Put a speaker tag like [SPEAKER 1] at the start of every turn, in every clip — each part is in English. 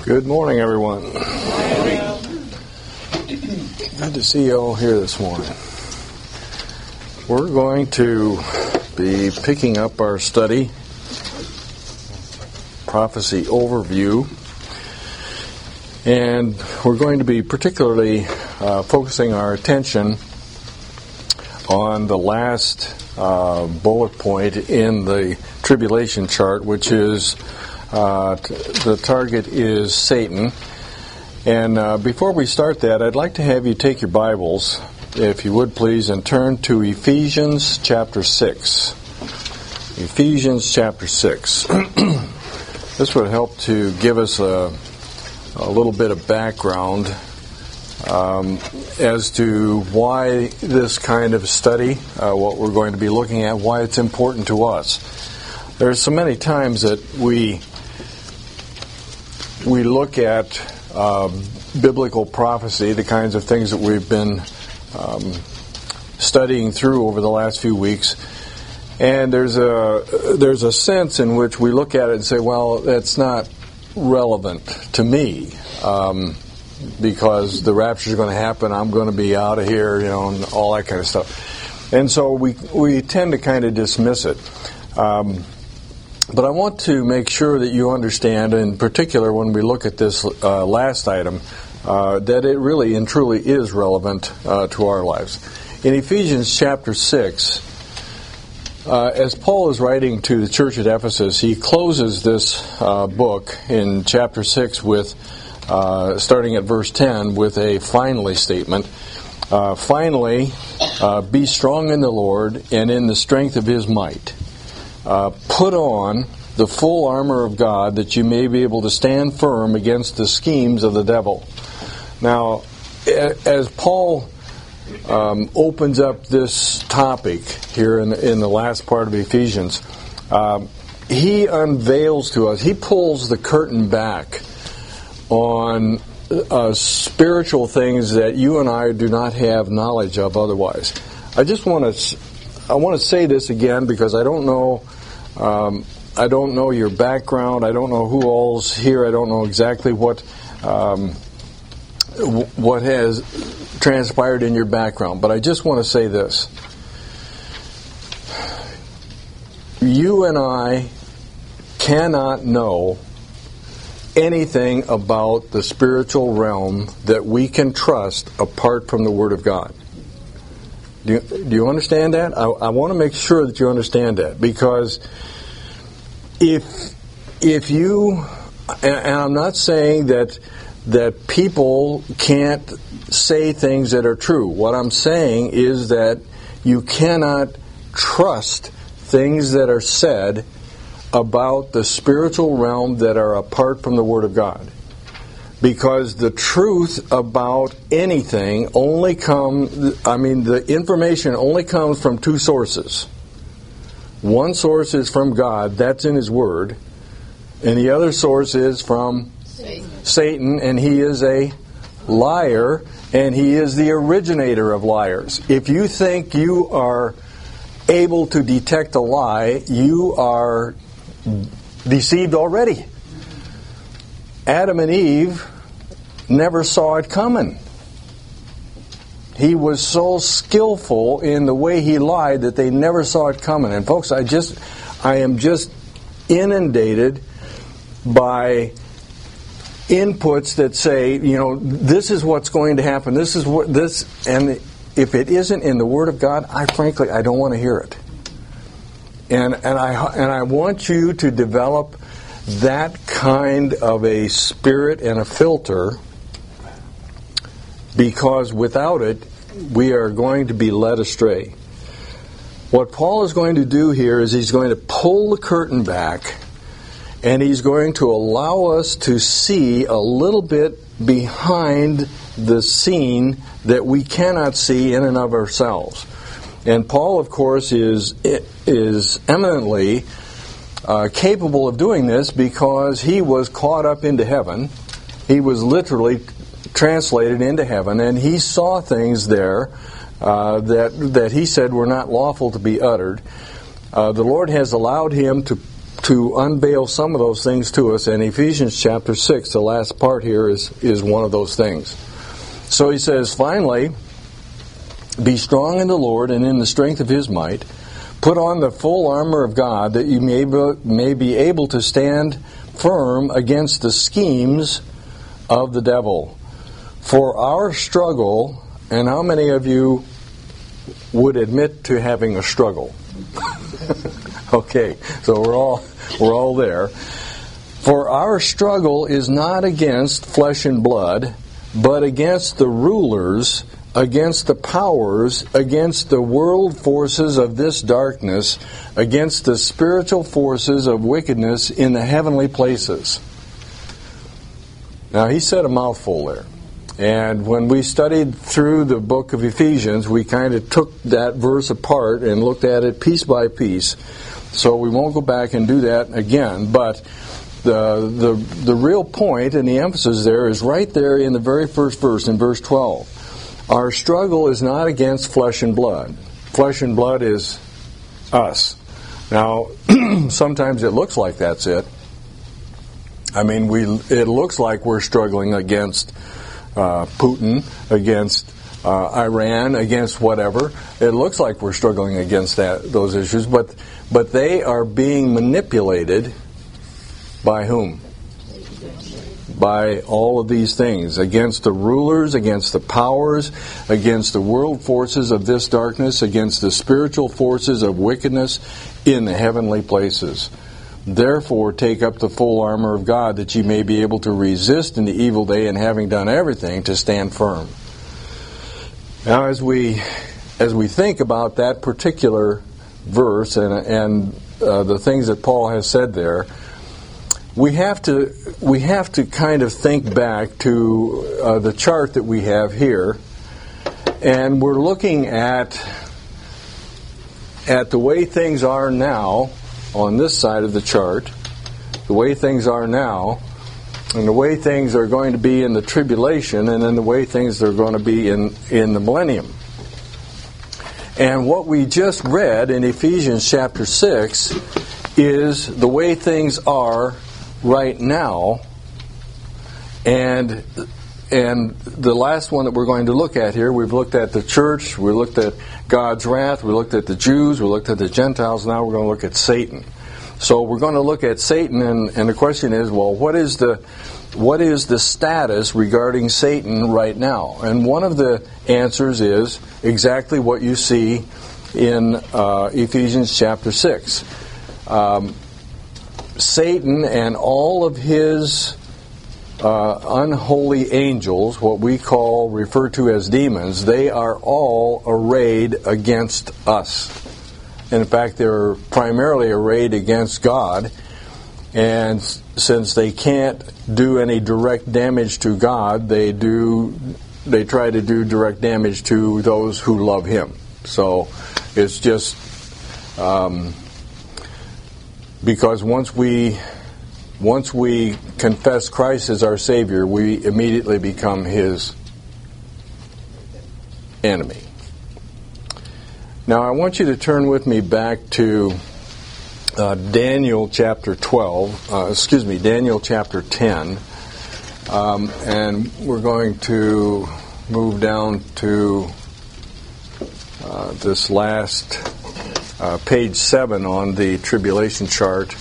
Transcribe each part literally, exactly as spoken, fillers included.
[SPEAKER 1] Good morning, everyone. Good to see you all here this morning. We're going to be picking up our study, Prophecy Overview, and we're going to be particularly uh, focusing our attention on the last uh, bullet point in the tribulation chart, which is Uh, t- the target is Satan. And uh, before we start that, I'd like to have you take your Bibles, if you would please, and turn to Ephesians chapter six. Ephesians chapter six. This would help to give us a, a little bit of background um, as to why this kind of study, uh, what we're going to be looking at, why it's important to us. There's so many times that we We look at uh, biblical prophecy, the kinds of things that we've been um, studying through over the last few weeks, and there's a there's a sense in which we look at it and say, well, that's not relevant to me um, because the rapture is going to happen, I'm going to be out of here, you know, and all that kind of stuff. And so we we tend to kind of dismiss it. Um, But I want to make sure that you understand, in particular when we look at this uh, last item, uh, that it really and truly is relevant uh, to our lives. In Ephesians chapter six, uh, as Paul is writing to the church at Ephesus, he closes this uh, book in chapter six with, uh, starting at verse ten, with a finally statement. Uh, finally, uh, be strong in the Lord and in the strength of His might. Uh, put on the full armor of God that you may be able to stand firm against the schemes of the devil. Now, as Paul um, opens up this topic here in the, in the last part of Ephesians, um, he unveils to us, he pulls the curtain back on uh, spiritual things that you and I do not have knowledge of otherwise. I just want to I want to say this again because I don't know um, I don't know your background. I don't know who all's here. I don't know exactly what um, w- what has transpired in your background. But I just want to say this. You and I cannot know anything about the spiritual realm that we can trust apart from the Word of God. Do you, do you understand that? I, I want to make sure that you understand that, because if if you, and, and I'm not saying that that people can't say things that are true. What I'm saying is that you cannot trust things that are said about the spiritual realm that are apart from the Word of God. Because the truth about anything only comes, I mean, the information only comes from two sources. One source is from God, that's in His Word, and the other source is from Satan, Satan and he is a liar, and he is the originator of liars. If you think you are able to detect a lie, you are deceived already. Adam and Eve never saw it coming. He was so skillful in the way he lied that they never saw it coming. And folks, I just, I am just inundated by inputs that say, you know, this is what's going to happen. This is what this, and if it isn't in the Word of God, I frankly I don't want to hear it. And and I and I want you to develop that kind of a spirit and a filter, because without it, we are going to be led astray. What Paul is going to do here is he's going to pull the curtain back, and he's going to allow us to see a little bit behind the scene that we cannot see in and of ourselves. And Paul, of course, is is eminently Uh, capable of doing this because he was caught up into heaven. He was literally translated into heaven, and he saw things there uh, that that he said were not lawful to be uttered. Uh, the Lord has allowed him to to unveil some of those things to us, and Ephesians chapter six, the last part here, is, is one of those things. So he says, finally, be strong in the Lord and in the strength of His might. Put on the full armor of God, that you may be, may be able to stand firm against the schemes of the devil. For our struggle, and how many of you would admit to having a struggle? Okay, so we're all we're all there. For our struggle is not against flesh and blood, but against the rulers, against the powers, against the world forces of this darkness, against the spiritual forces of wickedness in the heavenly places. Now, he said a mouthful there. And when we studied through the book of Ephesians, we kind of took that verse apart and looked at it piece by piece. So we won't go back and do that again. But the the the real point and the emphasis there is right there in the very first verse, in verse twelve. Our struggle is not against flesh and blood. Flesh and blood is us. Now, sometimes it looks like that's it. I mean, we it looks like we're struggling against uh, Putin, against uh, Iran, against whatever. It looks like we're struggling against that those issues, but but they are being manipulated by whom? By all of these things, against the rulers, against the powers, against the world forces of this darkness, against the spiritual forces of wickedness in the heavenly places. Therefore, take up the full armor of God, that ye may be able to resist in the evil day, and having done everything, to stand firm. Now, as we as we think about that particular verse and and uh, the things that Paul has said there, we have to we have to kind of think back to uh, the chart that we have here, and we're looking at at the way things are now on this side of the chart, the way things are now, and the way things are going to be in the tribulation, and then the way things are going to be in, in the millennium. And what we just read in Ephesians chapter six is the way things are right now, and and the last one that we're going to look at here, we've looked at the church, we looked at God's wrath, we looked at the Jews, we looked at the Gentiles, now we're going to look at Satan. So we're going to look at Satan, and, and the question is, well, what is the what is the status regarding Satan right now? And one of the answers is exactly what you see in uh, Ephesians chapter six. Um, Satan and all of his uh, unholy angels, what we call, refer to as demons, they are all arrayed against us. In fact, they're primarily arrayed against God, and since they can't do any direct damage to God, they do they try to do direct damage to those who love Him. So it's just um, because once we once we confess Christ as our Savior, we immediately become His enemy. Now, I want you to turn with me back to uh, Daniel chapter twelve, uh, excuse me, Daniel chapter ten, um, and we're going to move down to uh, this last uh, page seven on the tribulation chart.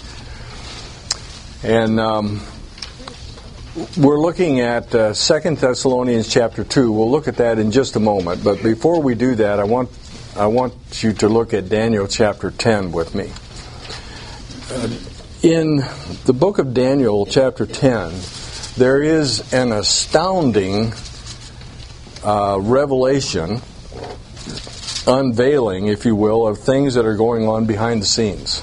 [SPEAKER 1] And um, we're looking at uh, Second Thessalonians chapter two. We'll look at that in just a moment. But before we do that, I want I want you to look at Daniel chapter ten with me. Uh, in the book of Daniel chapter ten, there is an astounding uh, revelation, unveiling, if you will, of things that are going on behind the scenes.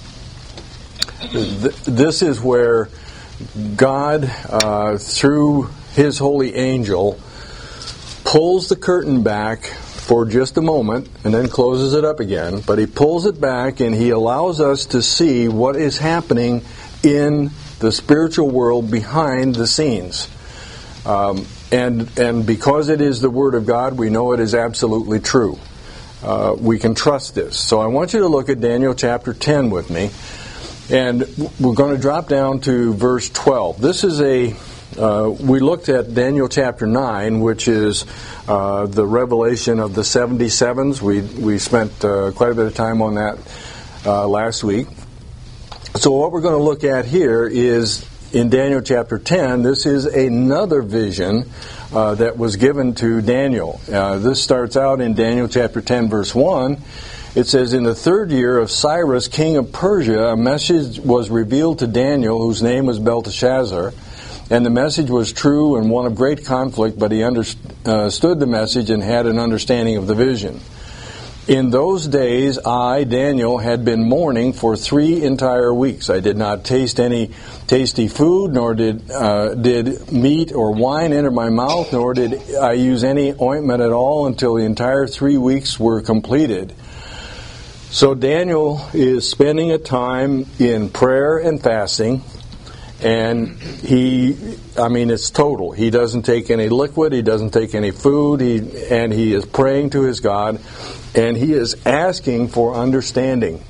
[SPEAKER 1] This is where God, uh, through His holy angel, pulls the curtain back for just a moment and then closes it up again. But He pulls it back and He allows us to see what is happening in the spiritual world behind the scenes. Um, and and because it is the Word of God, we know it is absolutely true. Uh, we can trust this. So I want you to look at Daniel chapter ten with me. And we're going to drop down to verse twelve. This is a, uh, we looked at Daniel chapter nine, which is uh, the revelation of the seventy-sevens. We, we spent uh, quite a bit of time on that uh, last week. So what we're going to look at here is in Daniel chapter ten. This is another vision uh, that was given to Daniel. Uh, this starts out in Daniel chapter ten, verse one. It says, "In the third year of Cyrus, king of Persia, a message was revealed to Daniel, whose name was Belteshazzar. And the message was true and one of great conflict, but he understood the message and had an understanding of the vision. In those days, I, Daniel, had been mourning for three entire weeks. I did not taste any tasty food, nor did uh, did meat or wine enter my mouth, nor did I use any ointment at all until the entire three weeks were completed." So Daniel is spending a time in prayer and fasting, and he, I mean, it's total. He doesn't take any liquid, he doesn't take any food, he, and he is praying to his God, and he is asking for understanding.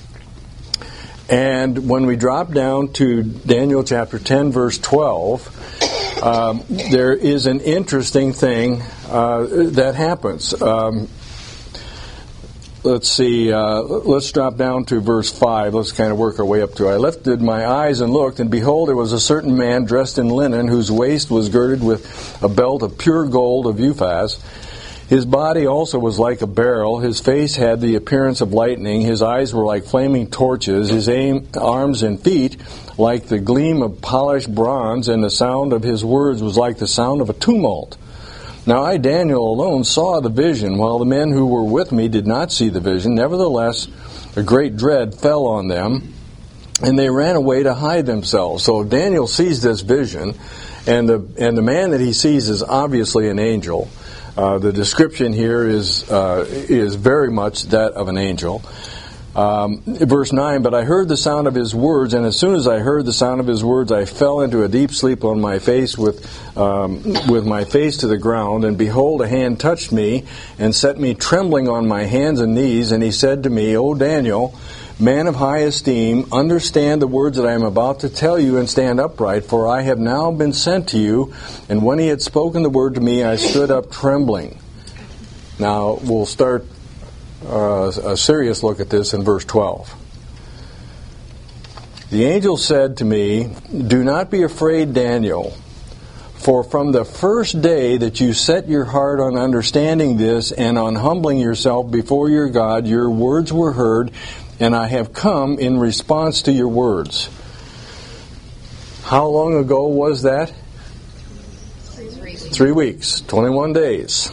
[SPEAKER 1] And when we drop down to Daniel chapter ten, verse twelve, um, there is an interesting thing uh, that happens. Um, Let's see, uh, let's drop down to verse five. Let's kind of work our way up to it. "I lifted my eyes and looked, and behold, there was a certain man dressed in linen, whose waist was girded with a belt of pure gold of Uphaz. His body also was like a beryl. His face had the appearance of lightning. His eyes were like flaming torches. His aim, arms and feet like the gleam of polished bronze, and the sound of his words was like the sound of a tumult. Now I, Daniel, alone saw the vision, while the men who were with me did not see the vision. Nevertheless, a great dread fell on them, and they ran away to hide themselves." So Daniel sees this vision, and the and the man that he sees is obviously an angel. Uh, the description here is uh, is very much that of an angel. Um, verse nine, "But I heard the sound of his words, and as soon as I heard the sound of his words, I fell into a deep sleep on my face with um, with my face to the ground. And behold, a hand touched me and set me trembling on my hands and knees. And he said to me, 'O Daniel, man of high esteem, understand the words that I am about to tell you, and stand upright, for I have now been sent to you.' And when he had spoken the word to me, I stood up trembling." Now we'll start Uh, a serious look at this in verse twelve. "The angel said to me, 'Do not be afraid, Daniel, for from the first day that you set your heart on understanding this and on humbling yourself before your God, your words were heard, and I have come in response to your words.'" How long ago was that?
[SPEAKER 2] Three weeks.
[SPEAKER 1] Three weeks, twenty-one days.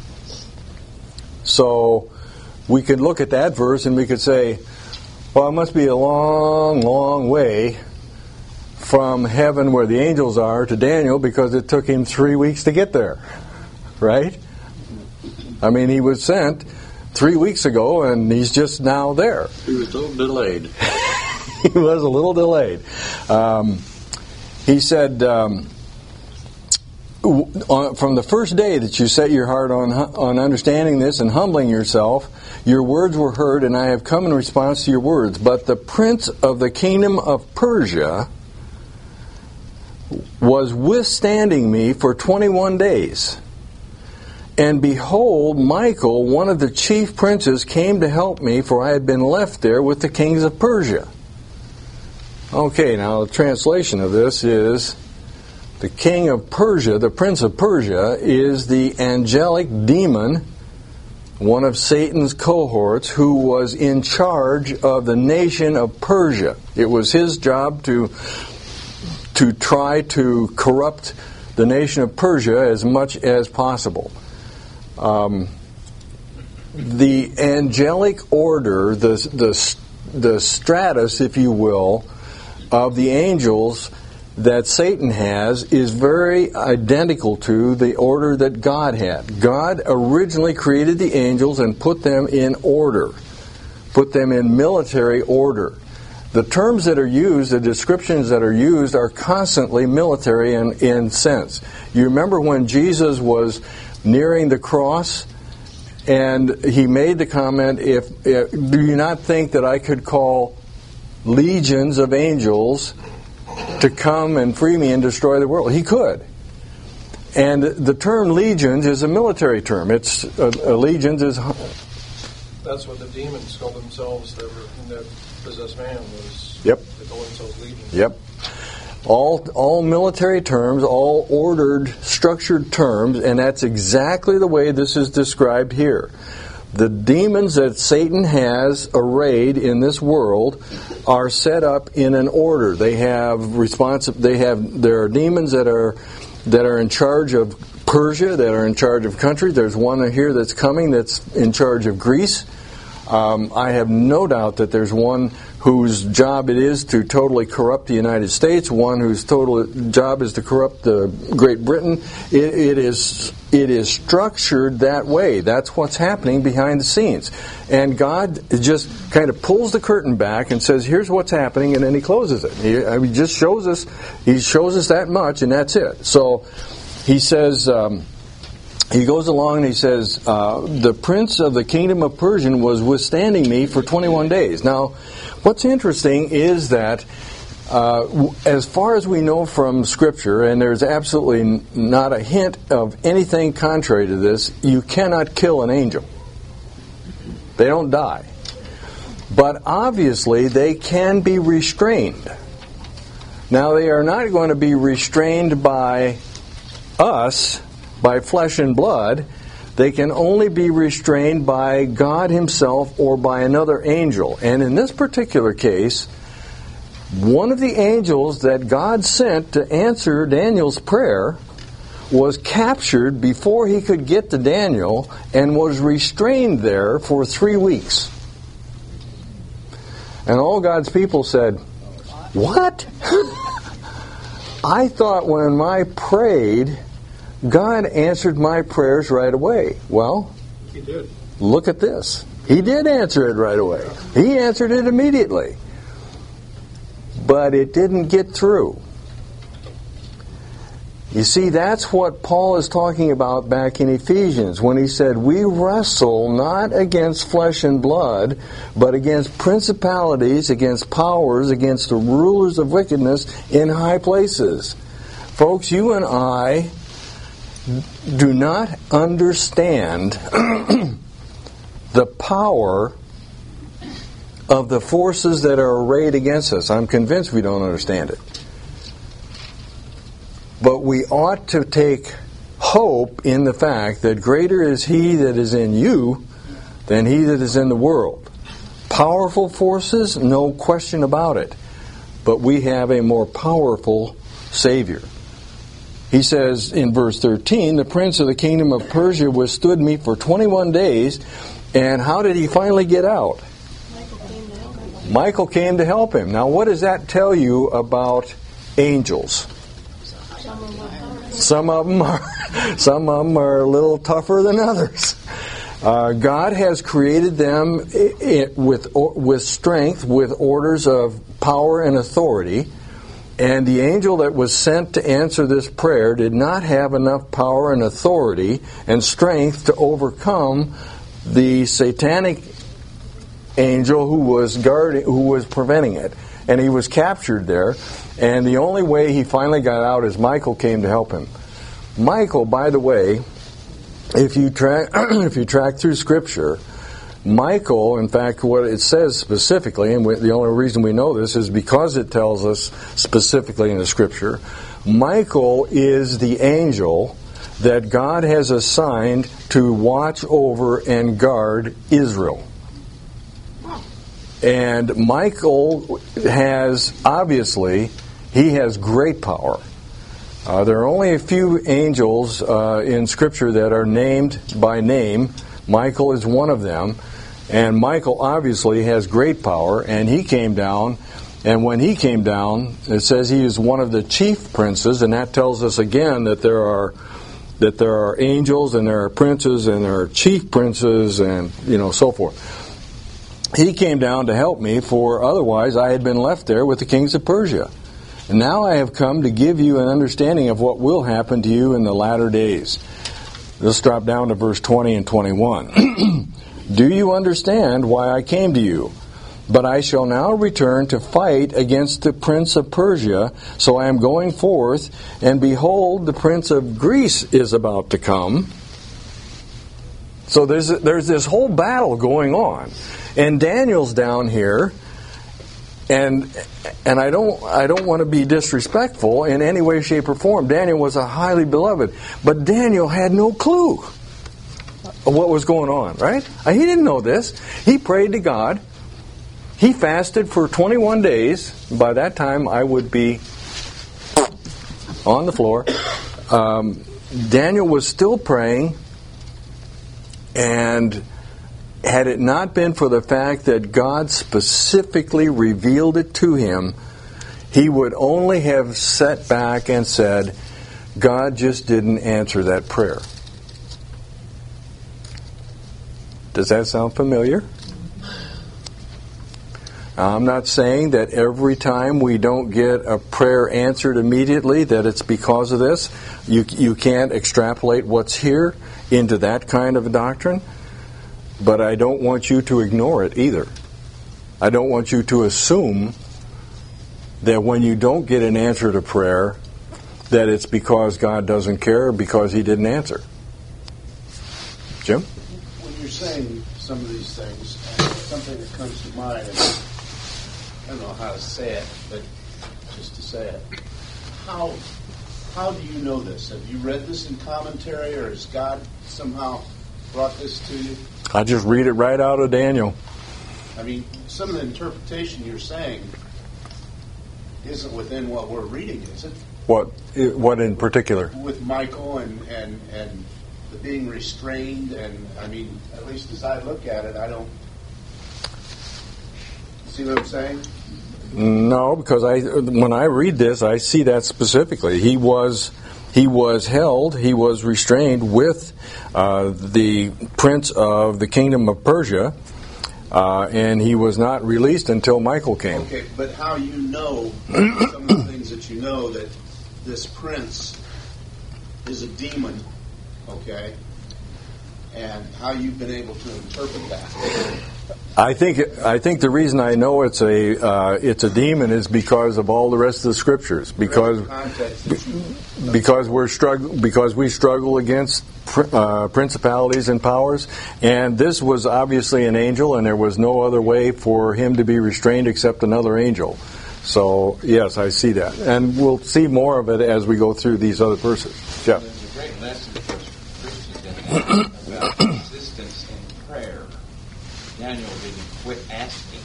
[SPEAKER 1] So we could look at that verse and we could say, well, it must be a long, long way from heaven where the angels are to Daniel, because it took him three weeks to get there. Right? I mean, he was sent three weeks ago and he's just now there.
[SPEAKER 3] He was a little delayed.
[SPEAKER 1] He was a little delayed. Um, he said, um, from the first day that you set your heart on on understanding this and humbling yourself, your words were heard, and I have come in response to your words. But the prince of the kingdom of Persia was withstanding me for twenty-one days. And behold, Michael, one of the chief princes, came to help me, for I had been left there with the kings of Persia. Okay, now the translation of this is, the king of Persia, the prince of Persia, is the angelic demon, one of Satan's cohorts, who was in charge of the nation of Persia. It was his job to to try to corrupt the nation of Persia as much as possible. Um, the angelic order, the the the stratus, if you will, of the angels that Satan has is very identical to the order that God had. God originally created the angels and put them in order, put them in military order. The terms that are used, the descriptions that are used, are constantly military in, in sense. You remember when Jesus was nearing the cross and he made the comment, if, if do you not think that I could call legions of angels to come and free me and destroy the world. He could. And the term legions is a military term. It's uh, uh, legions is.
[SPEAKER 3] That's what the demons called themselves that, were, that possessed man was.
[SPEAKER 1] Yep.
[SPEAKER 3] They called themselves legions.
[SPEAKER 1] Yep. All all military terms, all ordered, structured terms, and that's exactly the way this is described here. The demons that Satan has arrayed in this world are set up in an order. They have responsi- They have there are demons that are that are in charge of Persia, that are in charge of countries. There's one here that's coming that's in charge of Greece. Um, I have no doubt that there's one whose job it is to totally corrupt the United States, one whose total job is to corrupt the Great Britain. It, it is it is structured that way. That's what's happening behind the scenes. And God just kind of pulls the curtain back and says, here's what's happening, and then he closes it. He, I mean, just shows us, he shows us that much, and that's it. So he says, um, he goes along and he says, uh, the prince of the kingdom of Persia was withstanding me for twenty-one days. Now, what's interesting is that uh, as far as we know from Scripture, and there's absolutely not a hint of anything contrary to this, you cannot kill an angel. They don't die. But obviously they can be restrained. Now, they are not going to be restrained by us, by flesh and blood. They can only be restrained by God himself or by another angel. And in this particular case, one of the angels that God sent to answer Daniel's prayer was captured before he could get to Daniel and was restrained there for three weeks. And all God's people said, "What? I thought when I prayed, God answered my prayers right away." Well,
[SPEAKER 3] He did.
[SPEAKER 1] Look at this. He did answer it right away. He answered it immediately. But it didn't get through. You see, that's what Paul is talking about back in Ephesians when he said, we wrestle not against flesh and blood, but against principalities, against powers, against the rulers of wickedness in high places. Folks, you and I do not understand the power of the forces that are arrayed against us. I'm convinced we don't understand it. But we ought to take hope in the fact that greater is He that is in you than he that is in the world. Powerful forces, no question about it. But we have a more powerful Savior. He says in verse thirteen, the prince of the kingdom of Persia withstood me for twenty-one days. And how did he finally get out?
[SPEAKER 2] Michael came to help him.
[SPEAKER 1] Michael came to help him. Now, what does that tell you about angels?
[SPEAKER 2] Some of them are.
[SPEAKER 1] Some of them are, some of them are a little tougher than others. Uh, God has created them with with strength, with orders of power and authority. And the angel that was sent to answer this prayer did not have enough power and authority and strength to overcome the satanic angel who was guarding, who was preventing it. And he was captured there. And the only way he finally got out is Michael came to help him. Michael, by the way, if you track if you track through Scripture, Michael, in fact, what it says specifically, and the only reason we know this is because it tells us specifically in the Scripture, Michael is the angel that God has assigned to watch over and guard Israel. And Michael has, obviously, he has great power. Uh, there are only a few angels uh, in Scripture that are named by name. Michael is one of them. And Michael obviously has great power, and he came down, and when he came down, it says he is one of the chief princes, and that tells us again that there are that there are angels, and there are princes, and there are chief princes, and you know, so forth. He came down to help me, for otherwise I had been left there with the kings of Persia. And now I have come to give you an understanding of what will happen to you in the latter days. Let's drop down to verse twenty and twenty-one. Do you understand why I came to you? But I shall now return to fight against the prince of Persia. So I am going forth, and behold, the prince of Greece is about to come. So there's there's this whole battle going on, and Daniel's down here, and and I don't I don't want to be disrespectful in any way, shape, or form. Daniel was a highly beloved, but Daniel had no clue of what was going on. Right? He didn't know this. He prayed to God. He fasted for twenty-one days. By that time, I would be on the floor. Um, Daniel was still praying. And had it not been for the fact that God specifically revealed it to him, he would only have sat back and said, God just didn't answer that prayer. Does that sound familiar? I'm not saying that every time we don't get a prayer answered immediately that it's because of this. You you can't extrapolate what's here into that kind of a doctrine. But I don't want you to ignore it either. I don't want you to assume that when you don't get an answer to prayer, that it's because God doesn't care or because He didn't answer. Jim?
[SPEAKER 4] When you're saying some of these things, something that comes to mind is, I don't know how to say it, but just to say it. How how do you know this? Have you read this in commentary, or has God somehow brought this to you?
[SPEAKER 1] I just read it right out of Daniel.
[SPEAKER 4] I mean, some of the interpretation you're saying isn't within what we're reading, is it?
[SPEAKER 1] What what in particular?
[SPEAKER 4] With Michael and, and, and the being restrained, and I mean, at least as I look at it, I don't... See what I'm saying?
[SPEAKER 1] No, because I when I read this, I see that specifically. He was he was held, he was restrained with uh, the prince of the kingdom of Persia, uh, and he was not released until Michael came.
[SPEAKER 4] Okay, but how you know some of the things that you know that this prince is a demon, okay, and how you've been able to interpret that.
[SPEAKER 1] I think I think the reason I know it's a uh, it's a demon is because of all the rest of the scriptures. Because because we're struggle because we struggle against uh, principalities and powers, and this was obviously an angel, and there was no other way for him to be restrained except another angel. So yes, I see that, and we'll see more of it as we go through these other verses. Jeff.
[SPEAKER 5] There's a great lesson for Christians about persistence in prayer. Daniel didn't quit asking.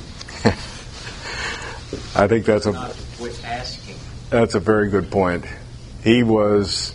[SPEAKER 1] I think that's a
[SPEAKER 5] not to quit asking.
[SPEAKER 1] That's a very good point. He was.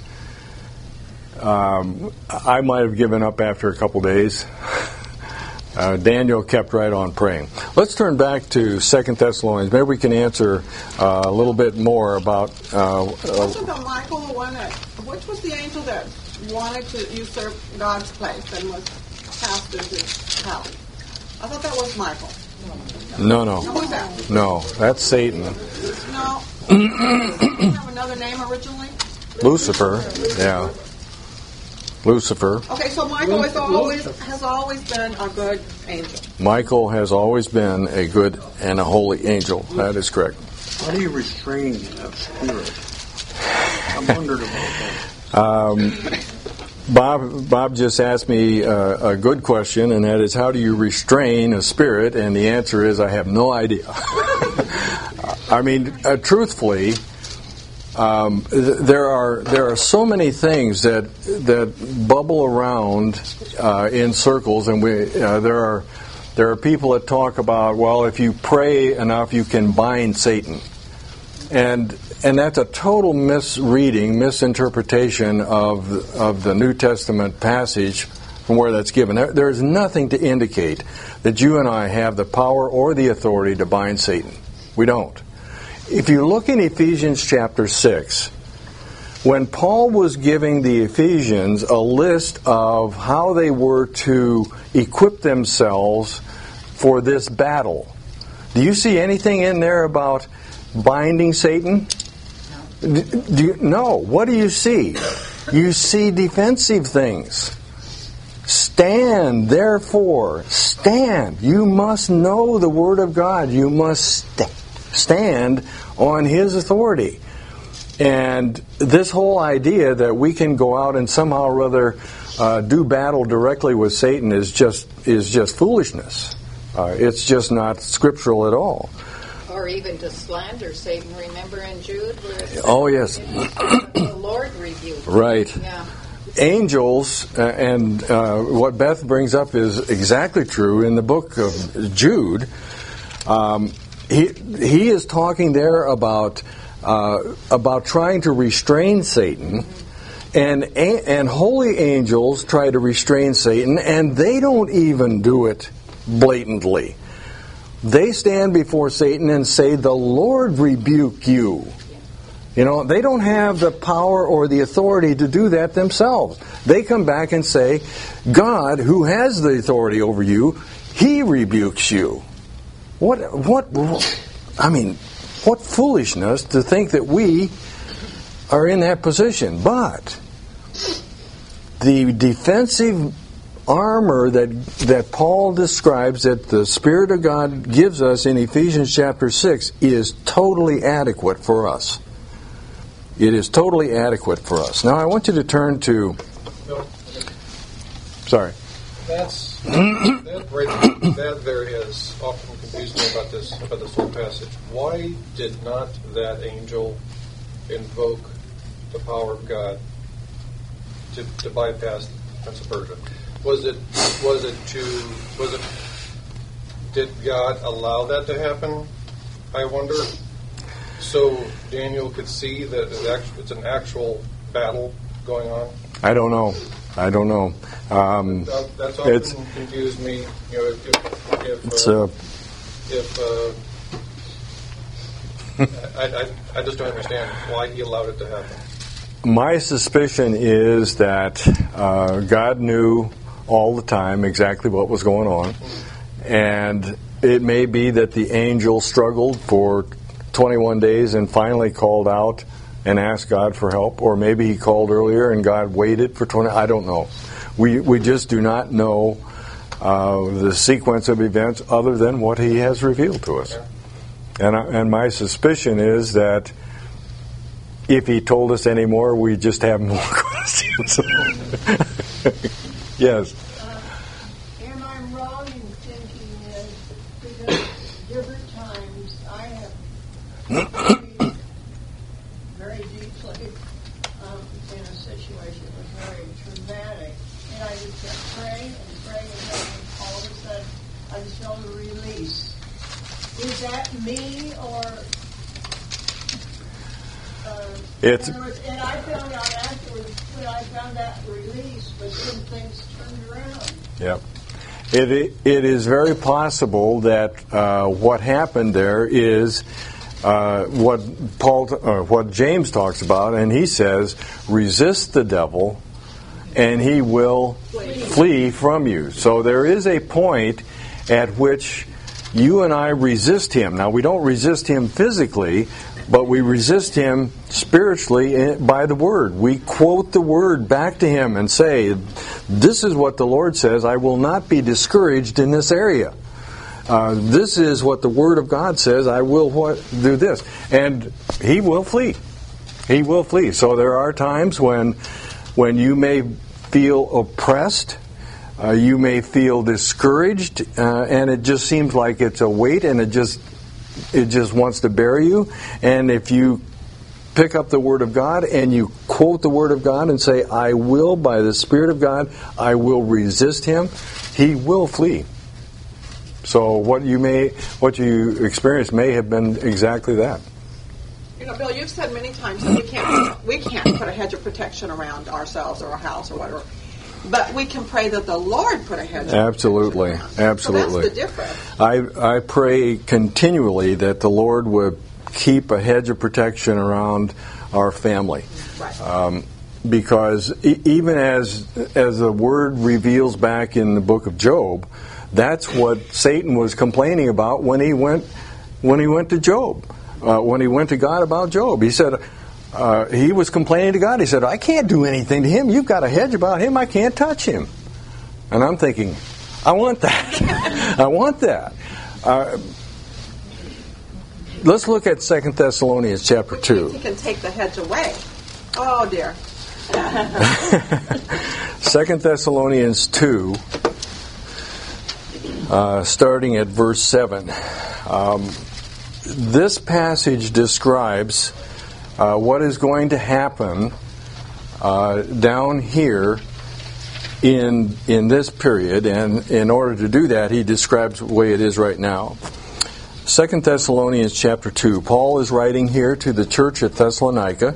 [SPEAKER 1] Um, I might have given up after a couple days. Uh, Daniel kept right on praying. Let's turn back to Second Thessalonians. Maybe we can answer uh, a little bit more about. Uh,
[SPEAKER 6] Wasn't the Michael the one that? Which was the angel that wanted to usurp God's place and was cast into hell? I thought that was Michael.
[SPEAKER 1] No, no.
[SPEAKER 6] Who was that?
[SPEAKER 1] No, that's Satan.
[SPEAKER 6] No. Did he have another name originally?
[SPEAKER 1] Lucifer, yeah. Lucifer.
[SPEAKER 6] Okay, so Michael is always has always been a good angel.
[SPEAKER 1] Michael has always been a good and a holy angel. That is correct.
[SPEAKER 4] How do you restrain a spirit? I wondered about that.
[SPEAKER 1] Um, Bob, Bob just asked me uh, a good question, and that is, how do you restrain a spirit? And the answer is, I have no idea. I mean, uh, truthfully, um, th- there are there are so many things that that bubble around uh, in circles, and we uh, there are there are people that talk about, well, if you pray enough, you can bind Satan, and. And that's a total misreading, misinterpretation of of the New Testament passage from where that's given. There, there is nothing to indicate that you and I have the power or the authority to bind Satan. We don't. If you look in Ephesians chapter six, when Paul was giving the Ephesians a list of how they were to equip themselves for this battle, do you see anything in there about binding Satan? Do you, no. What do you see? You see defensive things. Stand, therefore, stand. stand. You must know the Word of God. You must st- stand on His authority. And this whole idea that we can go out and somehow or other uh, do battle directly with Satan is just is just foolishness. Uh, it's just not scriptural at all.
[SPEAKER 7] Or even to slander Satan. Remember in Jude where it says,
[SPEAKER 1] Oh, yes.
[SPEAKER 7] the Lord rebuked.
[SPEAKER 1] Right.
[SPEAKER 7] Yeah.
[SPEAKER 1] Angels, uh, and uh, what Beth brings up is exactly true in the book of Jude. Um, he he is talking there about uh, about trying to restrain Satan, and and holy angels try to restrain Satan, and they don't even do it blatantly. They stand before Satan and say, "The Lord rebuke you." You know, they don't have the power or the authority to do that themselves. They come back and say, God, who has the authority over you, He rebukes you. What, what, I mean, what foolishness to think that we are in that position. But the defensive armor that that Paul describes, that the Spirit of God gives us in Ephesians chapter six, is totally adequate for us. It is totally adequate for us. Now I want you to turn to...
[SPEAKER 3] No,
[SPEAKER 1] Sorry.
[SPEAKER 3] that's that, right, that there has often confused me about this about this whole passage. Why did not that angel invoke the power of God to, to bypass the Prince of Persia? Was it was it to was it did God allow that to happen? I wonder. So Daniel could see that it's an actual battle going on?
[SPEAKER 1] I don't know. I don't know. Um,
[SPEAKER 3] That's often
[SPEAKER 1] it's,
[SPEAKER 3] confused me. You know, if, if, if,
[SPEAKER 1] it's,
[SPEAKER 3] uh,
[SPEAKER 1] uh,
[SPEAKER 3] if uh, I, I, I just don't understand why he allowed it to happen.
[SPEAKER 1] my suspicion is that uh, God knew all the time exactly what was going on, and it may be that the angel struggled for twenty-one days and finally called out and asked God for help, or maybe he called earlier and God waited for twenty. I don't know. We we just do not know uh, the sequence of events other than what He has revealed to us. And I, and my suspicion is that if He told us any more, we just have more questions. Yes.
[SPEAKER 2] Uh, am I wrong in thinking that because different times I have been very deeply um, in a situation that was very traumatic, and I just kept praying and praying, and all of a sudden I just felt a release. Is that me, or uh,
[SPEAKER 1] It's-
[SPEAKER 2] in other words, and I found out afterwards when I found that release, but then things turned around.
[SPEAKER 1] Yep. It it is very possible that uh, what happened there is uh, what Paul, uh, what James talks about, and he says, resist the devil, and he will flee. flee from you. So there is a point at which you and I resist him. Now we don't resist him physically, but we resist him spiritually by the Word. We quote the Word back to him and say, this is what the Lord says, I will not be discouraged in this area. Uh, this is what the Word of God says, I will what, do this. And he will flee. He will flee. So there are times when, when you may feel oppressed, uh, you may feel discouraged, uh, and it just seems like it's a weight, and it just It just wants to bury you. And if you pick up the Word of God and you quote the Word of God and say, I will, by the Spirit of God, I will resist him, he will flee. So what you may, what you experienced may have been exactly that.
[SPEAKER 6] You know, Bill, you've said many times that we can't we can't put a hedge of protection around ourselves or our house or whatever. But we can pray that the Lord put a hedge of
[SPEAKER 1] Absolutely.
[SPEAKER 6] protection around.
[SPEAKER 1] Absolutely.
[SPEAKER 6] So that's the difference.
[SPEAKER 1] I, I pray continually that the Lord would keep a hedge of protection around our family.
[SPEAKER 6] Right.
[SPEAKER 1] Um, because e- even as as the Word reveals back in the book of Job, that's what Satan was complaining about when he went when he went to Job, uh, when he went to God about Job. He said, uh, he was complaining to God. He said, I can't do anything to him. You've got a hedge about him. I can't touch him. And I'm thinking, I want that. I want that. Uh, let's look at Second Thessalonians chapter two.
[SPEAKER 6] He can take the hedge away. Oh, dear.
[SPEAKER 1] Second Thessalonians two, uh, starting at verse seven. Um, this passage describes uh, what is going to happen uh, down here in in this period, and in order to do that, he describes the way it is right now. Second Thessalonians chapter two. Paul is writing here to the church at Thessalonica,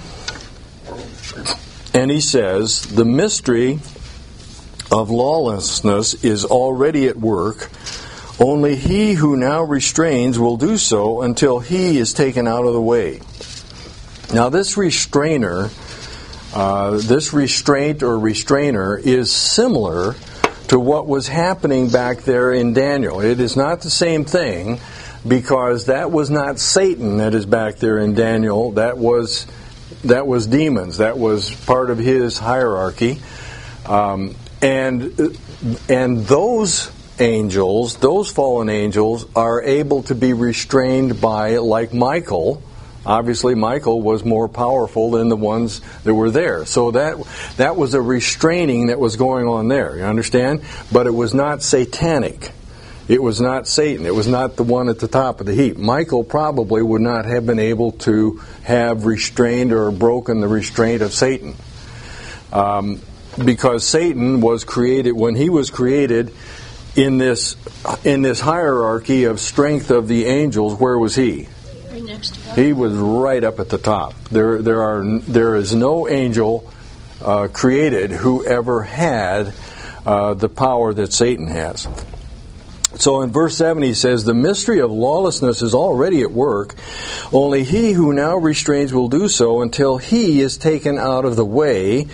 [SPEAKER 1] and he says, "The mystery of lawlessness is already at work. Only he who now restrains will do so until he is taken out of the way." Now, this restrainer, uh, this restraint or restrainer is similar to what was happening back there in Daniel. It is not the same thing, because that was not Satan that is back there in Daniel. That was that was demons. That was part of his hierarchy, um, and and those angels, those fallen angels, are able to be restrained by, like Michael. Obviously, Michael was more powerful than the ones that were there. So that that was a restraining that was going on there. You understand? But it was not satanic. It was not Satan. It was not the one at the top of the heap. Michael probably would not have been able to have restrained or broken the restraint of Satan. Um, because Satan was created, when he was created in this in this hierarchy of strength of the angels, where was he? He was right up at the top. There, there are, there is no angel uh, created who ever had uh, the power that Satan has. So in verse seven he says, "The mystery of lawlessness is already at work. Only he who now restrains will do so until he is taken out of the way.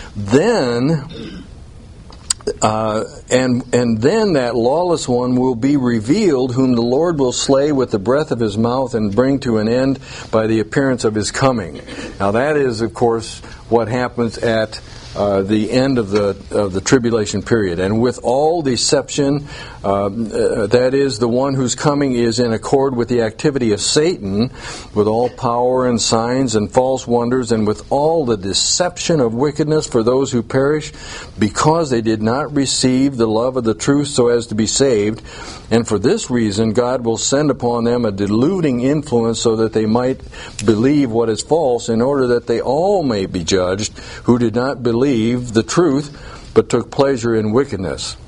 [SPEAKER 1] Then." Uh, and and then that lawless one will be revealed, whom the Lord will slay with the breath of his mouth and bring to an end by the appearance of his coming. Now that is, of course, what happens at uh, the end of the of the tribulation period. And with all deception, uh, uh, that is, the one whose coming is in accord with the activity of Satan, with all power and signs and false wonders, and with all the deception of wickedness for those who perish, because they did not receive the love of the truth so as to be saved. And for this reason God will send upon them a deluding influence, so that they might believe what is false, in order that they all may be judged who did not believe the truth, but took pleasure in wickedness.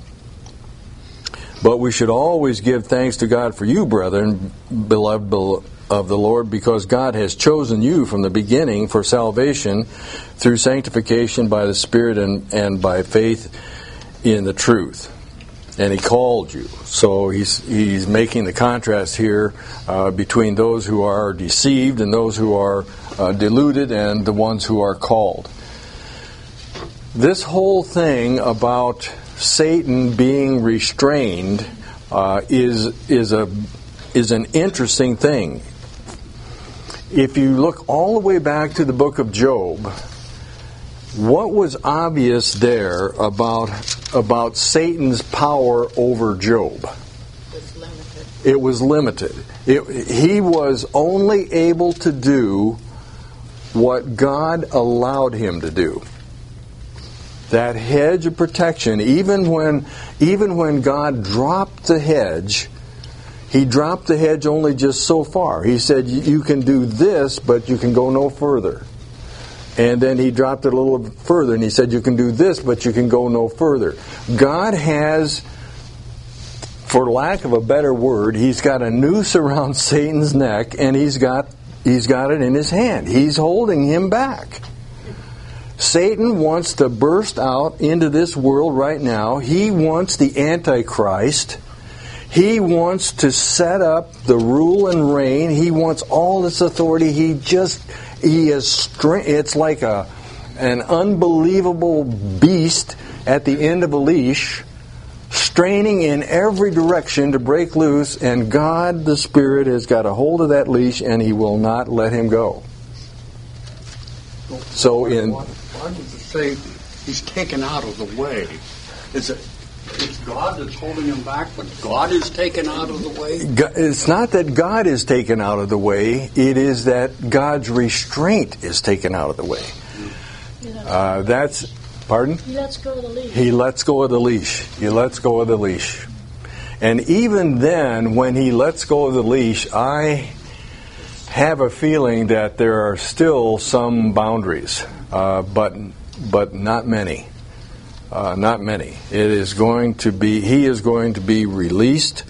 [SPEAKER 1] But we should always give thanks to God for you, brethren, beloved of the Lord, because God has chosen you from the beginning for salvation through sanctification by the Spirit and, and by faith in the truth. And He called you. So he's he's making the contrast here uh, between those who are deceived and those who are uh, deluded, and the ones who are called. This whole thing about Satan being restrained uh, is is a is an interesting thing. If you look all the way back to the book of Job, what was obvious there about about Satan's power over Job?
[SPEAKER 7] It's limited.
[SPEAKER 1] It was limited. It, he was only able to do what God allowed him to do. That hedge of protection, even when even when God dropped the hedge, He dropped the hedge only just so far. He said, you can do this, but you can go no further. And then He dropped it a little further, and He said, you can do this, but you can go no further. God has, for lack of a better word, He's got a noose around Satan's neck, and He's got He's got it in His hand. He's holding him back. Satan wants to burst out into this world right now. He wants the Antichrist. He wants to set up the rule and reign. He wants all this authority. He just, he is, str- it's like a an unbelievable beast at the end of a leash, straining in every direction to break loose, and God, the Spirit, has got a hold of that leash, and He will not let him go. So in...
[SPEAKER 4] Why does it say He's taken out of the way? Is it
[SPEAKER 8] It's God that's holding him back, but God is taken out of the way?
[SPEAKER 1] It's not that God is taken out of the way. It is that God's restraint is taken out of the way. Uh, that's, pardon?
[SPEAKER 9] He lets go of the leash.
[SPEAKER 1] He lets go of the leash. He lets go of the leash. And even then, when he lets go of the leash, I have a feeling that there are still some boundaries, uh, but but not many. Uh, not many. It is going to be, he is going to be released.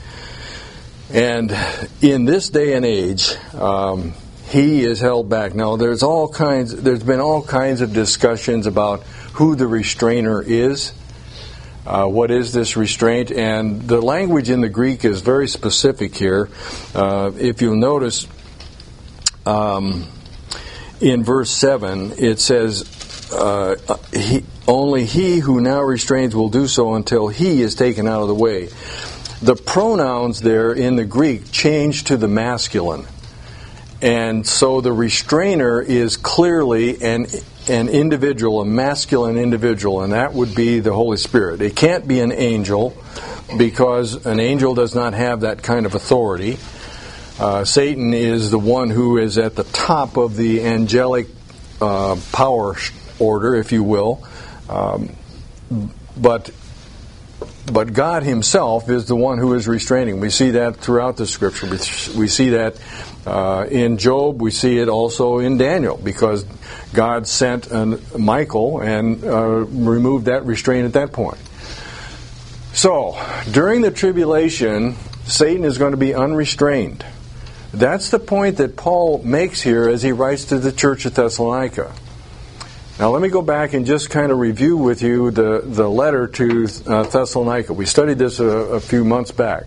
[SPEAKER 1] And in this day and age, um, he is held back. Now, there's all kinds, there's been all kinds of discussions about who the restrainer is. Uh, what is this restraint? And the language in the Greek is very specific here. Uh, if you'll notice, um, in verse seven, it says, uh, he, only he who now restrains will do so until he is taken out of the way. The pronouns there in the Greek change to the masculine. And so the restrainer is clearly an an individual, a masculine individual, and that would be the Holy Spirit. It can't be an angel, because an angel does not have that kind of authority. Uh, Satan is the one who is at the top of the angelic uh, power order, if you will. Um, but but God himself is the one who is restraining. We see that throughout the Scripture. We, we see that uh, in Job. We see it also in Daniel, because God sent an Michael and uh, removed that restraint at that point. So, during the tribulation, Satan is going to be unrestrained. That's the point that Paul makes here as he writes to the church at Thessalonica. Now let me go back and just kind of review with you the, the letter to uh, Thessalonica. We studied this a, a few months back.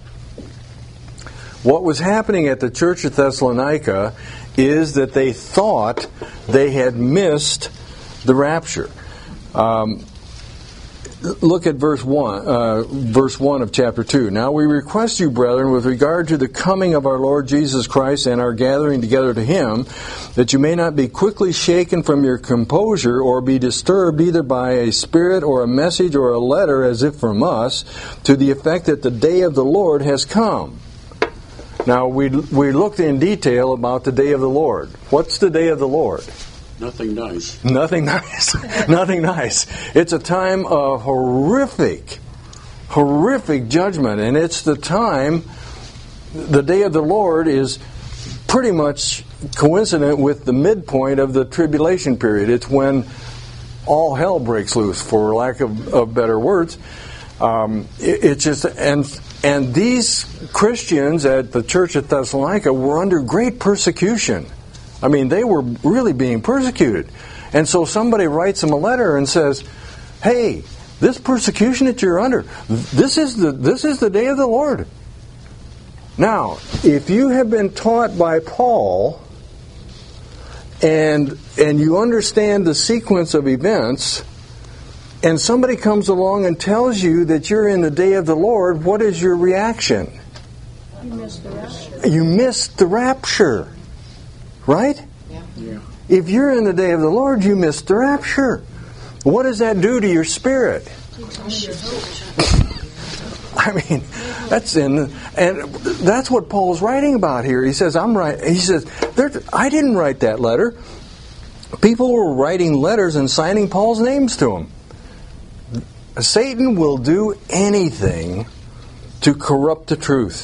[SPEAKER 1] What was happening at the church at Thessalonica is that they thought they had missed the rapture. Um, look at verse one, uh, verse one of chapter two. Now we request you, brethren, with regard to the coming of our Lord Jesus Christ and our gathering together to Him, that you may not be quickly shaken from your composure, or be disturbed either by a spirit or a message or a letter as if from us, to the effect that the day of the Lord has come. Now we we looked in detail about the day of the Lord. What's the day of the Lord?
[SPEAKER 8] Nothing nice.
[SPEAKER 1] Nothing nice. Nothing nice. It's a time of horrific, horrific judgment. And it's the time, the day of the Lord is pretty much coincident with the midpoint of the tribulation period. It's when all hell breaks loose, for lack of, of better words. Um, it, it's just, and and these Christians at the church at Thessalonica were under great persecution. I mean, they were really being persecuted. And so somebody writes them a letter and says, hey, this persecution that you're under, this is the this is the day of the Lord. Now, if you have been taught by Paul and and you understand the sequence of events, and somebody comes along and tells you that you're in the day of the Lord, what is your reaction?
[SPEAKER 9] You missed the rapture.
[SPEAKER 1] You missed the rapture. Right?
[SPEAKER 8] Yeah. Yeah.
[SPEAKER 1] If you're in the day of the Lord, you missed the rapture. What does that do to your spirit? I mean, that's in, and that's what Paul's writing about here. He says, "I'm right." He says, "I didn't write that letter. People were writing letters and signing Paul's names to them." Satan will do anything to corrupt the truth.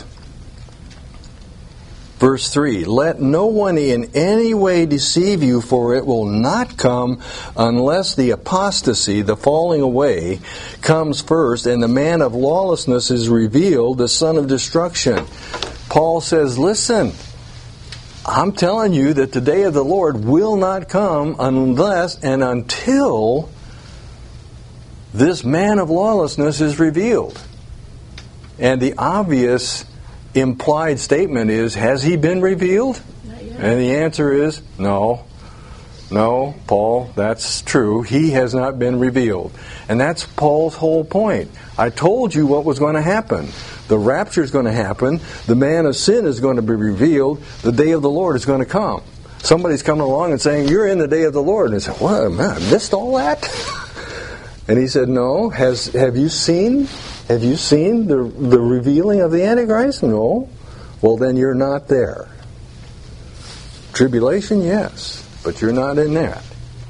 [SPEAKER 1] Verse three, let no one in any way deceive you, for it will not come unless the apostasy, the falling away, comes first, and the man of lawlessness is revealed, the son of destruction. Paul says, listen, I'm telling you that the day of the Lord will not come unless and until this man of lawlessness is revealed. And the obvious implied statement is, has he been revealed? And the answer is no. No, Paul, that's true. He has not been revealed. And that's Paul's whole point. I told you what was going to happen. The rapture is going to happen. The man of sin is going to be revealed. The day of the Lord is going to come. Somebody's coming along and saying, you're in the day of the Lord. And I said, what, man, I missed all that? And he said, no, has have you seen Have you seen the, the revealing of the Antichrist? No. Well, then you're not there. Tribulation, yes, but you're not in that.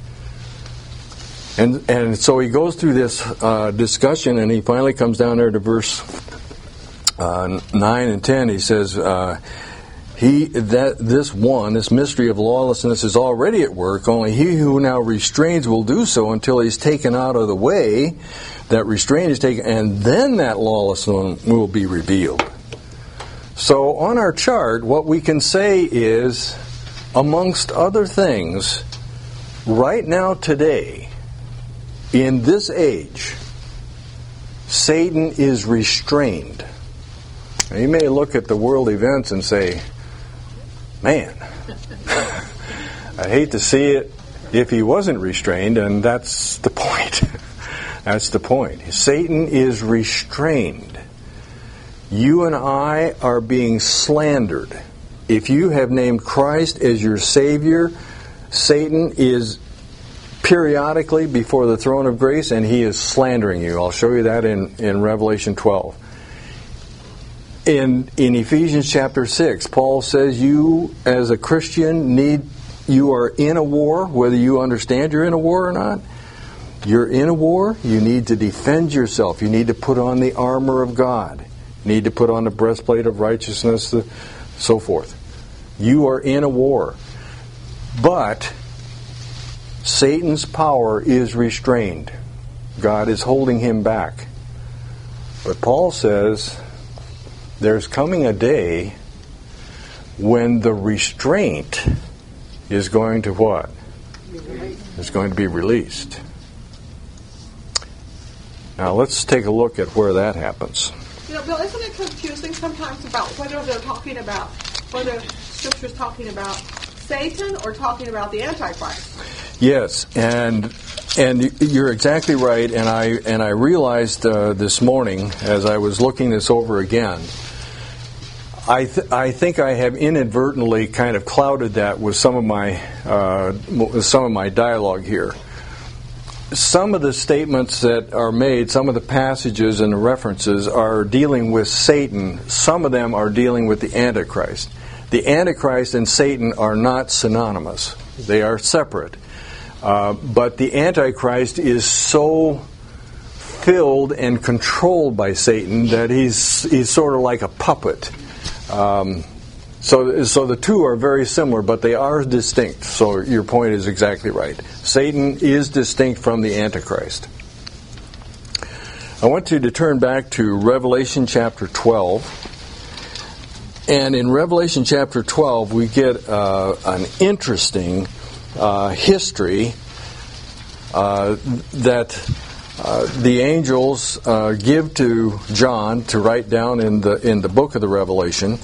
[SPEAKER 1] And and so he goes through this uh, discussion, and he finally comes down there to verse uh, nine and ten. He says, uh, "He that this one, this mystery of lawlessness, is already at work. Only he who now restrains will do so until he's taken out of the way. That restraint is taken, and then that lawless one will be revealed." So on our chart, what we can say is, amongst other things, right now today, in this age, Satan is restrained. Now, you may look at the world events and say, man, I hate to see it if he wasn't restrained, and that's the point. That's the point. Satan is restrained. You and I are being slandered. If you have named Christ as your Savior, Satan is periodically before the throne of grace, and he is slandering you. I'll show you that in, in Revelation twelve. In in Ephesians chapter six, Paul says you as a Christian need you are in a war, whether you understand you're in a war or not. You're in a war, you need to defend yourself. You need to put on the armor of God. You need to put on the breastplate of righteousness, so forth. You are in a war. But Satan's power is restrained. God is holding him back. But Paul says there's coming a day when the restraint is going to what? Is going to be released. Now let's take a look at where that happens.
[SPEAKER 6] You know, Bill, isn't it confusing sometimes about whether they're talking about, whether Scripture's talking about Satan or talking about the Antichrist?
[SPEAKER 1] Yes, and and you're exactly right. And I and I realized uh, this morning as I was looking this over again, I th- I think I have inadvertently kind of clouded that with some of my uh, with some of my dialogue here. Some of the statements that are made, some of the passages and the references are dealing with Satan. Some of them are dealing with the Antichrist. The Antichrist and Satan are not synonymous. They are separate. Uh, but the Antichrist is so filled and controlled by Satan that he's he's sort of like a puppet. Um, so, so the two are very similar, but they are distinct. So your point is exactly right. Satan is distinct from the Antichrist. I want you to turn back to Revelation chapter twelve. And in Revelation chapter twelve, we get uh, an interesting uh, history uh, that uh, the angels uh, give to John to write down in the in the book of the Revelation.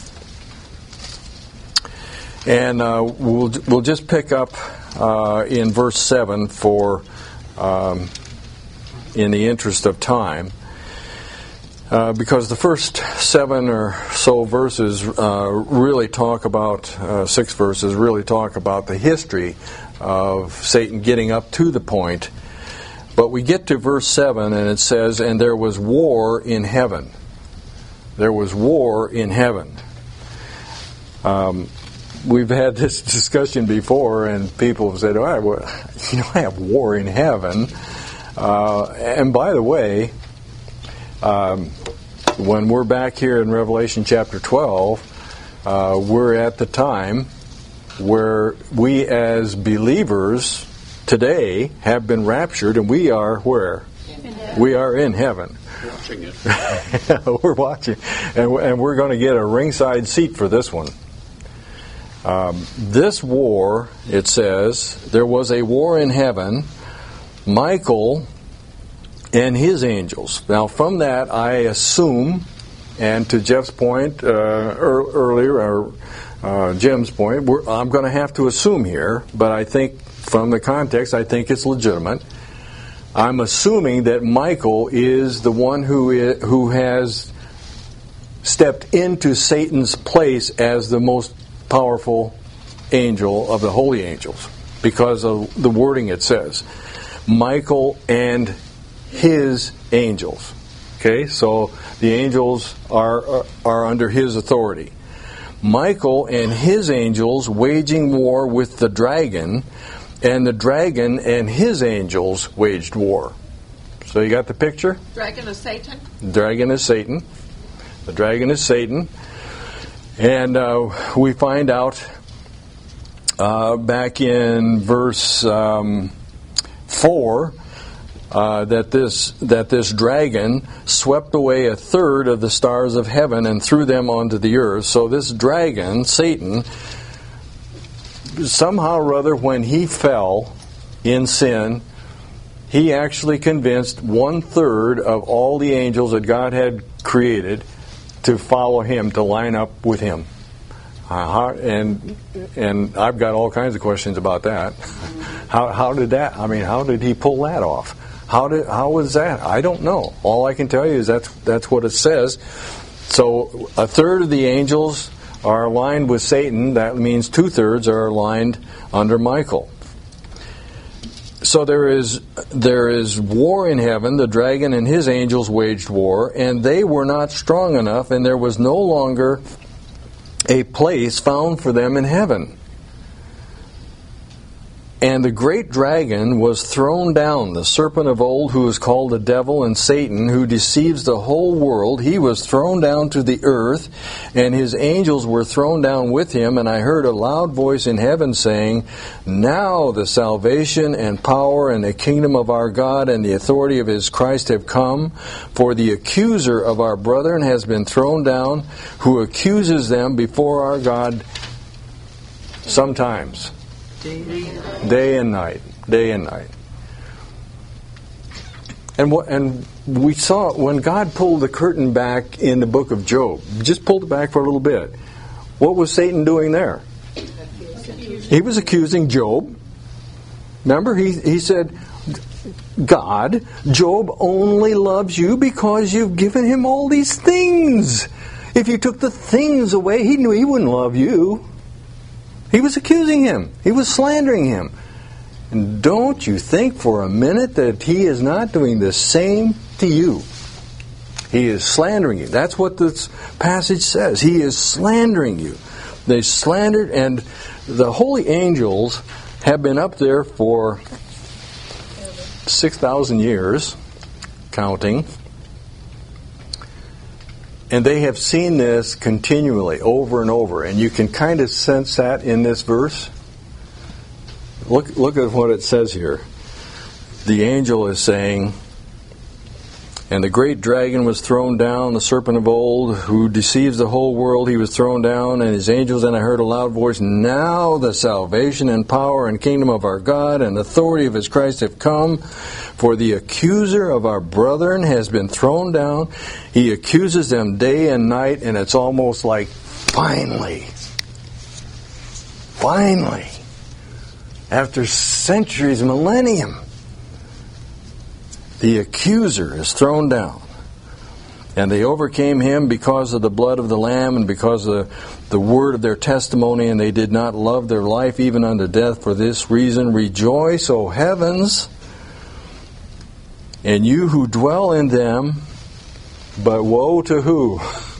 [SPEAKER 1] And uh, we'll we'll just pick up uh, in verse seven for um, in the interest of time. Uh, because the first seven or so verses uh, really talk about, uh, six verses really talk about the history of Satan getting up to the point. But we get to verse seven and it says, "And there was war in heaven." There was war in heaven. Um, we've had this discussion before and people have said, oh, well, you know, I have war in heaven. Uh, and by the way, Um, when we're back here in Revelation chapter twelve, uh, we're at the time where we as believers today have been raptured, and we are where? We are in heaven.
[SPEAKER 8] Watching it.
[SPEAKER 1] We're watching, and, and we're going to get a ringside seat for this one. Um, this war, it says, there was a war in heaven. Michael and his angels. Now, from that, I assume, and to Jeff's point uh, er, earlier, or uh, Jim's point, we're, I'm going to have to assume here, but I think from the context, I think it's legitimate. I'm assuming that Michael is the one who is, who has stepped into Satan's place as the most powerful angel of the holy angels, because of the wording it says. Michael and his angels. Okay, so the angels are, are, are under his authority. Michael and his angels waging war with the dragon, and the dragon and his angels waged war. So you got the picture?
[SPEAKER 6] Dragon is Satan.
[SPEAKER 1] The dragon is Satan. The dragon is Satan. And uh, we find out uh, back in verse um, four uh, that this that this dragon swept away a third of the stars of heaven and threw them onto the earth. So this dragon, Satan, somehow or other, when he fell in sin, he actually convinced one third of all the angels that God had created to follow him, to line up with him. Uh, how, and and I've got all kinds of questions about that. How how did that? I mean, how did he pull that off? How did how was that? I don't know. All I can tell you is that's that's what it says. So a third of the angels are aligned with Satan. That means two thirds are aligned under Michael. So there is there is war in heaven. The dragon and his angels waged war, and they were not strong enough, and there was no longer a place found for them in heaven. And the great dragon was thrown down, the serpent of old, who is called the devil and Satan, who deceives the whole world. He was thrown down to the earth, and his angels were thrown down with him. And I heard a loud voice in heaven saying, "Now the salvation and power and the kingdom of our God and the authority of his Christ have come. For the accuser of our brethren has been thrown down, who accuses them before our God sometimes." Day and night, day and night. And what, and we saw when God pulled the curtain back in the book of Job, just pulled it back for a little bit. What was Satan doing there? He was accusing Job. Remember, he he said, "God, Job only loves you because you've given him all these things. If you took the things away, he knew he wouldn't love you." He was accusing him. He was slandering him. And don't you think for a minute that he is not doing the same to you. He is slandering you. That's what this passage says. He is slandering you. They slandered, and the holy angels have been up there for six thousand years, counting. And they have seen this continually, over and over. And you can kind of sense that in this verse. Look, look at what it says here. The angel is saying, "And the great dragon was thrown down, the serpent of old, who deceives the whole world. He was thrown down, and his angels, and I heard a loud voice, 'Now the salvation and power and kingdom of our God and authority of his Christ have come. For the accuser of our brethren has been thrown down. He accuses them day and night,'" and it's almost like, finally, finally, after centuries, millennium, the accuser is thrown down. "And they overcame him because of the blood of the Lamb and because of the word of their testimony, and they did not love their life even unto death. For this reason rejoice, O heavens, and you who dwell in them, but woe to who?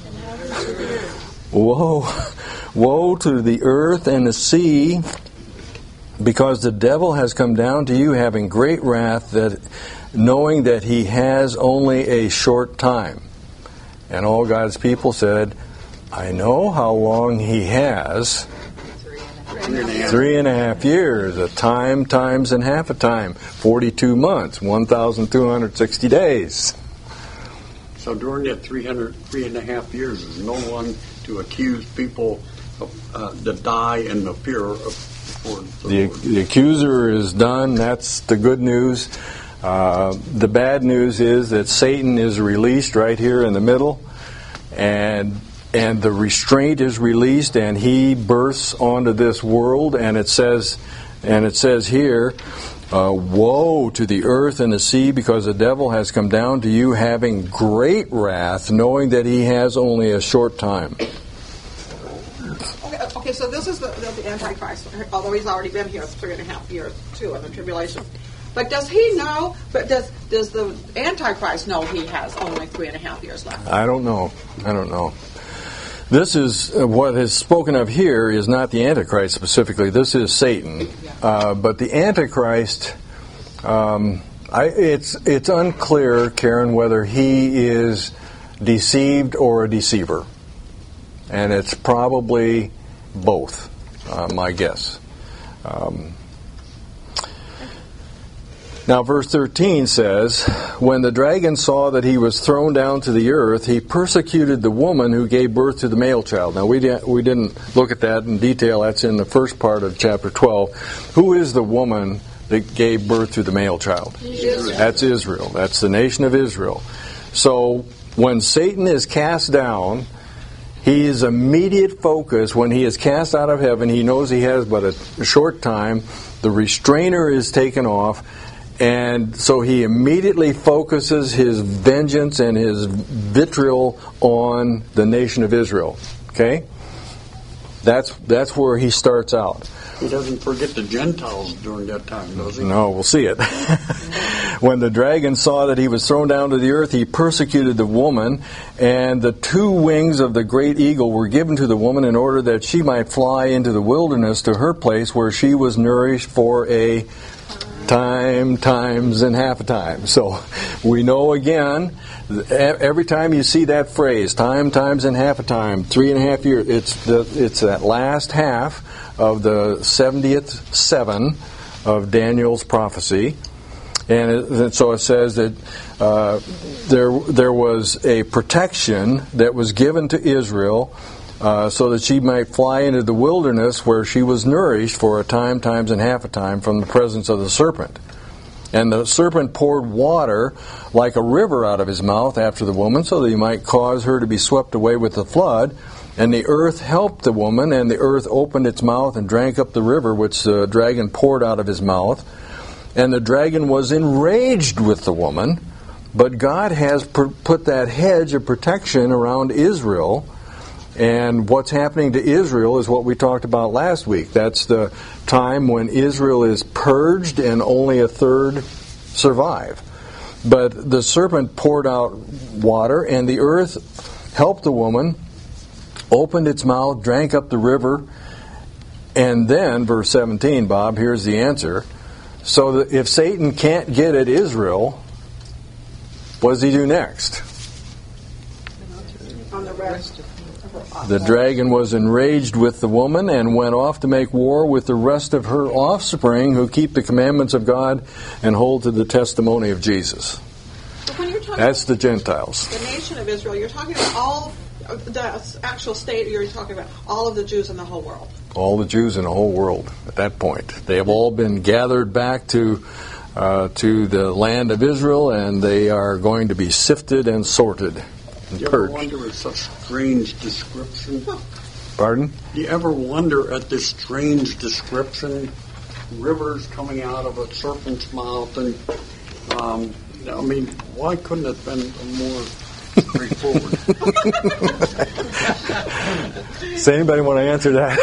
[SPEAKER 1] Woe, woe to the earth and the sea, because the devil has come down to you having great wrath, that knowing that he has only a short time." And all God's people said, "I know how long he has." Three and a half years, a time times and half a time, forty-two months, one thousand two hundred sixty days.
[SPEAKER 8] So during that three hundred, three and a half years, there's no one to accuse people of, uh, to die in the fear of before the,
[SPEAKER 1] the
[SPEAKER 8] Lord.
[SPEAKER 1] The accuser is done. That's the good news. Uh, the bad news is that Satan is released right here in the middle, and and the restraint is released, and he bursts onto this world. And it says, and it says here, uh, "Woe to the earth and the sea, because the devil has come down to you having great wrath, knowing that he has only a short time."
[SPEAKER 6] Okay, okay, so this is the, the Antichrist, although he's already been here three and a half years too in the tribulation. But does he know? But does does the Antichrist know he has only three and a half years left?
[SPEAKER 1] I don't know. I don't know. This is uh, what is spoken of here is not the Antichrist specifically. This is Satan. Uh, but the Antichrist, um, I, it's it's unclear, Karen, whether he is deceived or a deceiver, and it's probably both. Uh, my guess. Um, Now, verse thirteen says, when the dragon saw that he was thrown down to the earth, he persecuted the woman who gave birth to the male child. Now, we, di- we didn't look at that in detail. That's in the first part of chapter twelve. Who is the woman that gave birth to the male child?
[SPEAKER 6] Israel.
[SPEAKER 1] That's Israel. That's the nation of Israel. So, when Satan is cast down, his immediate focus, when he is cast out of heaven, he knows he has but a, a short time. The restrainer is taken off. And so he immediately focuses his vengeance and his vitriol on the nation of Israel. Okay? That's that's where he starts out.
[SPEAKER 8] He doesn't forget the Gentiles during that time, does he?
[SPEAKER 1] No, we'll see it. When the dragon saw that he was thrown down to the earth, he persecuted the woman, and the two wings of the great eagle were given to the woman in order that she might fly into the wilderness to her place where she was nourished for a time, times, and half a time. So we know again, every time you see that phrase, time, times, and half a time, three and a half years, it's the, it's that last half of the seventieth seven of Daniel's prophecy. And, it, and so it says that uh, there there was a protection that was given to Israel Uh, so that she might fly into the wilderness where she was nourished for a time, times, and half a time from the presence of the serpent. And the serpent poured water like a river out of his mouth after the woman, so that he might cause her to be swept away with the flood. And the earth helped the woman, and the earth opened its mouth and drank up the river which the dragon poured out of his mouth. And the dragon was enraged with the woman, but God has per- put that hedge of protection around Israel. And what's happening to Israel is what we talked about last week. That's the time when Israel is purged and only a third survive. But the serpent poured out water, and the earth helped the woman, opened its mouth, drank up the river. And then, verse seventeen, Bob, here's the answer. So that if Satan can't get at Israel, what does he do next?
[SPEAKER 6] On the rest.
[SPEAKER 1] The dragon was enraged with the woman and went off to make war with the rest of her offspring who keep the commandments of God and hold to the testimony of Jesus.
[SPEAKER 6] But when you're talking
[SPEAKER 1] That's
[SPEAKER 6] about
[SPEAKER 1] the Gentiles.
[SPEAKER 6] the nation of Israel, you're talking about all the actual state, you're talking about all of the Jews in the whole world.
[SPEAKER 1] All the Jews in the whole world at that point. They have all been gathered back to uh, to the land of Israel, and they are going to be sifted and sorted.
[SPEAKER 8] Do you ever wonder at such strange description?
[SPEAKER 1] Pardon?
[SPEAKER 8] Do you ever wonder at this strange description? Rivers coming out of a serpent's mouth, and um, I mean, why couldn't it have been more straightforward?
[SPEAKER 1] Does anybody want to answer that?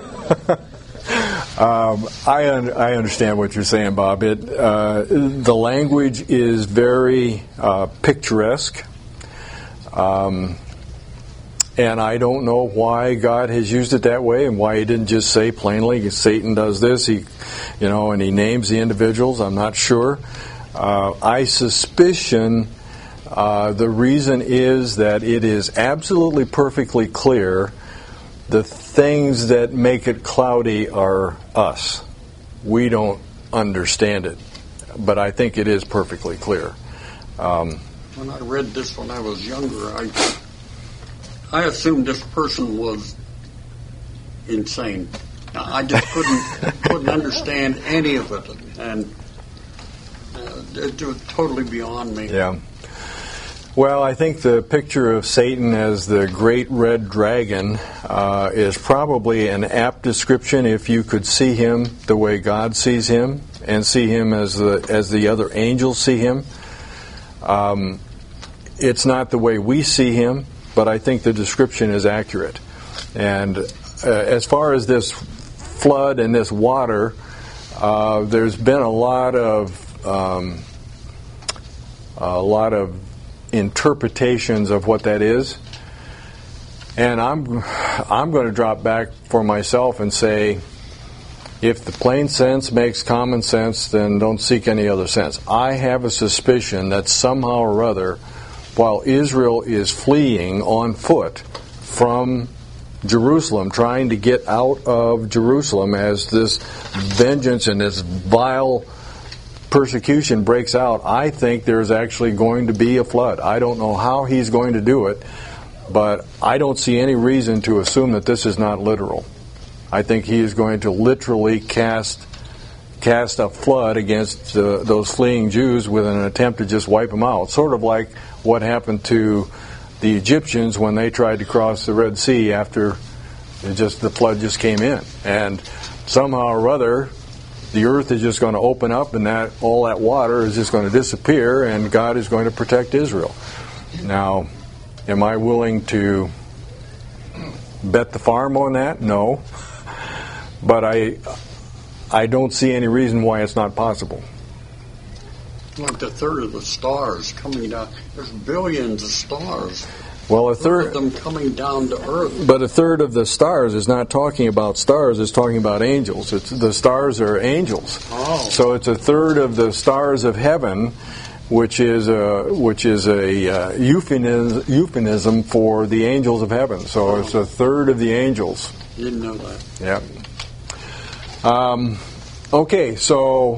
[SPEAKER 1] um, I un- I understand what you're saying, Bob. It uh, the language is very uh, picturesque. Um, and I don't know why God has used it that way, and why He didn't just say plainly, Satan does this, he, you know, and He names the individuals. I'm not sure. Uh, I suspicion uh, the reason is that it is absolutely perfectly clear the things that make it cloudy are us. We don't understand it, but I think it is perfectly clear. Um,
[SPEAKER 8] When I read this when I was younger, I I assumed this person was insane. I just couldn't couldn't understand any of it, and uh, it was totally beyond me.
[SPEAKER 1] Yeah. Well, I think the picture of Satan as the great red dragon uh, is probably an apt description if you could see him the way God sees him, and see him as the as the other angels see him. Um, it's not the way we see him, but I think the description is accurate. And uh, as far as this flood and this water, uh, there's been a lot of um, a lot of interpretations of what that is. And I'm I'm going to drop back for myself and say, if the plain sense makes common sense, then don't seek any other sense. I have a suspicion that somehow or other, while Israel is fleeing on foot from Jerusalem, trying to get out of Jerusalem as this vengeance and this vile persecution breaks out, I think there's actually going to be a flood. I don't know how he's going to do it, but I don't see any reason to assume that this is not literal. I think he is going to literally cast cast a flood against uh, those fleeing Jews with an attempt to just wipe them out. Sort of like what happened to the Egyptians when they tried to cross the Red Sea after it just the flood just came in. And somehow or other, the earth is just going to open up, and that all that water is just going to disappear, and God is going to protect Israel. Now, am I willing to bet the farm on that? No. But I I don't see any reason why it's not possible.
[SPEAKER 8] Like the third of the stars coming down. There's billions of stars.
[SPEAKER 1] Well, a third
[SPEAKER 8] of them coming down to earth.
[SPEAKER 1] But a third of the stars is not talking about stars, it's talking about angels. It's, the stars are angels.
[SPEAKER 8] Oh.
[SPEAKER 1] So it's a third of the stars of heaven, which is a, which is a uh, euphemism, euphemism for the angels of heaven. So oh. It's a third of the angels.
[SPEAKER 8] Didn't know that.
[SPEAKER 1] Yeah. Um, okay, so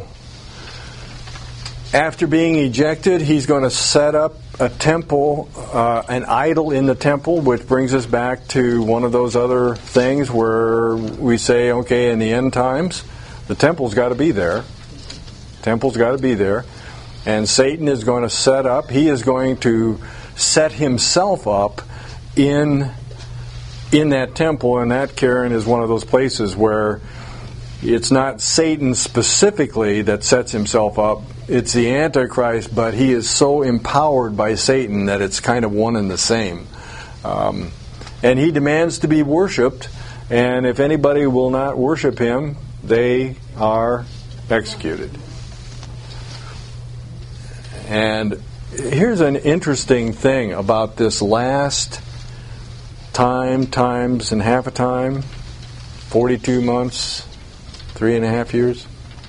[SPEAKER 1] after being ejected, he's going to set up a temple, uh, an idol in the temple, which brings us back to one of those other things where we say, okay, in the end times, the temple's got to be there. Temple's got to be there. And Satan is going to set up, he is going to set himself up in, in that temple, and that, Karen, is one of those places where it's not Satan specifically that sets himself up. It's the Antichrist, but he is so empowered by Satan that it's kind of one and the same. Um, and he demands to be worshipped, and if anybody will not worship him, they are executed. And here's an interesting thing about this last time, times and half a time, forty-two months, three and a half years.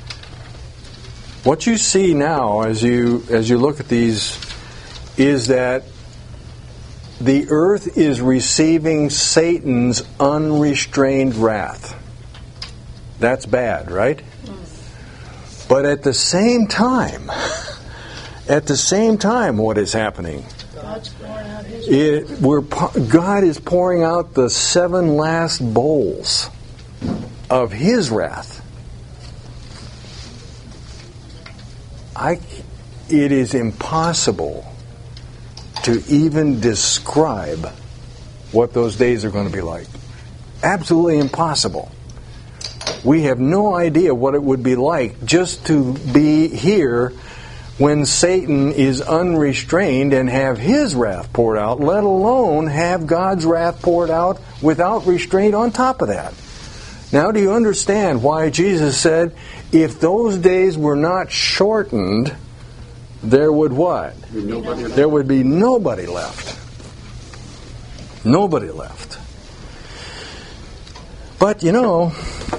[SPEAKER 1] What you see now as you as you look at these is that the earth is receiving Satan's unrestrained wrath. That's bad, right? But at the same time, at the same time, what is happening?
[SPEAKER 9] God's pouring out His
[SPEAKER 1] It, we're, God is pouring out the seven last bowls of His wrath. I, it is impossible to even describe what those days are going to be like. Absolutely impossible. We have no idea what it would be like just to be here when Satan is unrestrained and have his wrath poured out, let alone have God's wrath poured out without restraint on top of that. Now, do you understand why Jesus said, if those days were not shortened, there would what?
[SPEAKER 8] Nobody left.
[SPEAKER 1] There would be nobody left. Nobody left. But, you know,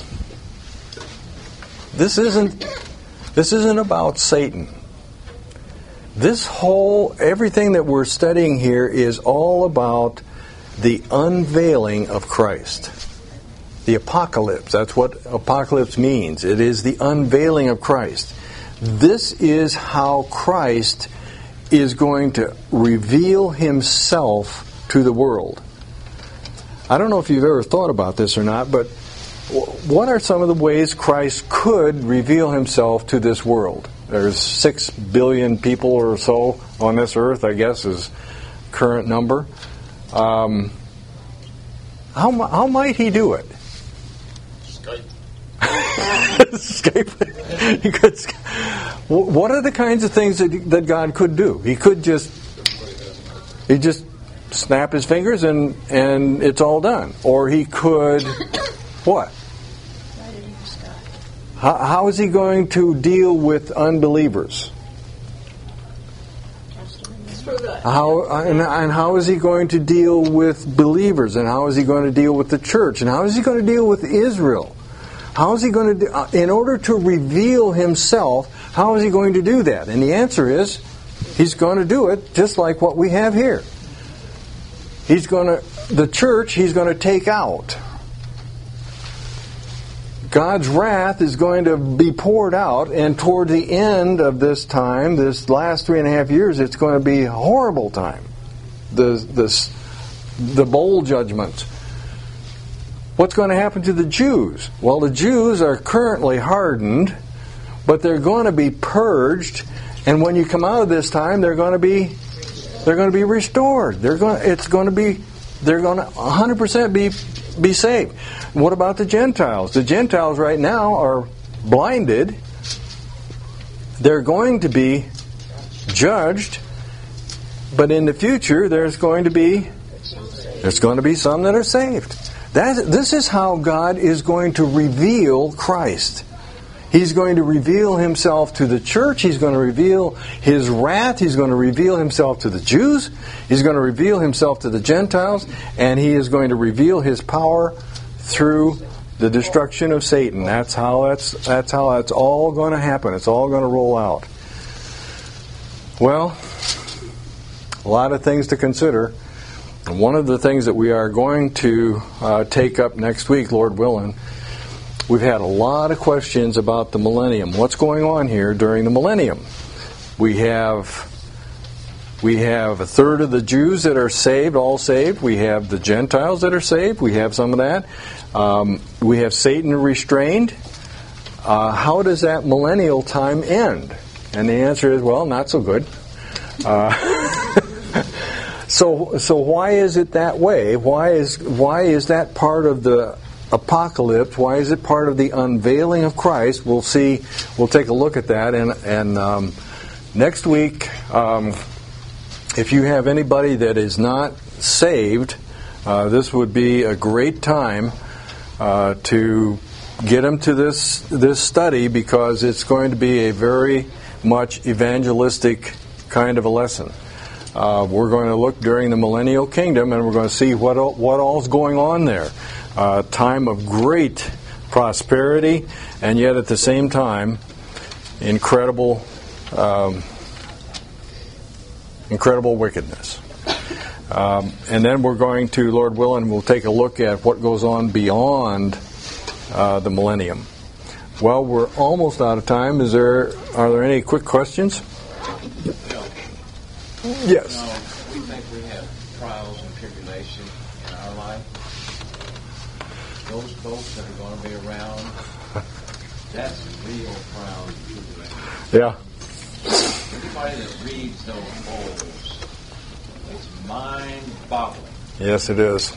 [SPEAKER 1] this isn't this isn't about Satan. This whole, everything that we're studying here is all about the unveiling of Christ. The apocalypse, that's what apocalypse means. It is the unveiling of Christ. This is how Christ is going to reveal Himself to the world. I don't know if you've ever thought about this or not, but what are some of the ways Christ could reveal Himself to this world? There's six billion people or so on this earth, I guess, is current number. Um, how, how might He do it? Skype. He could. What are the kinds of things that, that God could do? He could just, he just snap His fingers and and it's all done. Or He could, what? How, how is he going to deal with unbelievers? How and, and how is he going to deal with believers? And how is he going to deal with the church? And how is he going to deal with Israel? How is he going to do, uh, in order to reveal himself, how is he going to do that? And the answer is, he's going to do it just like what we have here. He's going to, the church, he's going to take out. God's wrath is going to be poured out, and toward the end of this time, this last three and a half years, it's going to be a horrible time. The, the, the bowl judgment. What's going to happen to the Jews? Well, the Jews are currently hardened, but they're going to be purged, and when you come out of this time, they're going to be they're going to be restored. They're going it's going to be they're going to one hundred percent be be saved. What about the Gentiles? The Gentiles right now are blinded. They're going to be judged, but in the future there's going to be there's going to be some that are saved. That, this is how God is going to reveal Christ. He's going to reveal himself to the church. He's going to reveal his wrath. He's going to reveal himself to the Jews. He's going to reveal himself to the Gentiles. And he is going to reveal his power through the destruction of Satan. That's how that's, that's how that's all going to happen. It's all going to roll out. Well, a lot of things to consider. And one of the things that we are going to uh, take up next week, Lord willing, we've had a lot of questions about the millennium. What's going on here during the millennium? We have we have a third of the Jews that are saved, all saved. We have the Gentiles that are saved. We have some of that. Um, we have Satan restrained. Uh, how does that millennial time end? And the answer is, well, not so good. Uh, So, so why is it that way? Why is why is that part of the apocalypse? Why is it part of the unveiling of Christ? We'll see. We'll take a look at that. And and um, next week, um, if you have anybody that is not saved, uh, this would be a great time uh, to get them to this this study, because it's going to be a very much evangelistic kind of a lesson. Uh, we're going to look during the millennial kingdom, and we're going to see what what all's going on there. A uh, time of great prosperity, and yet at the same time, incredible, um, incredible wickedness. Um, and then we're going to, Lord willing, we'll take a look at what goes on beyond uh, the millennium. Well, we're almost out of time. Is there? Are there any quick questions? Yes.
[SPEAKER 5] You know, we think we have trials and tribulation in our life. Those folks that are going to be around, that's real trials and tribulation.
[SPEAKER 1] Yeah.
[SPEAKER 5] Everybody that reads those bowls, it's mind-boggling.
[SPEAKER 1] Yes, it is.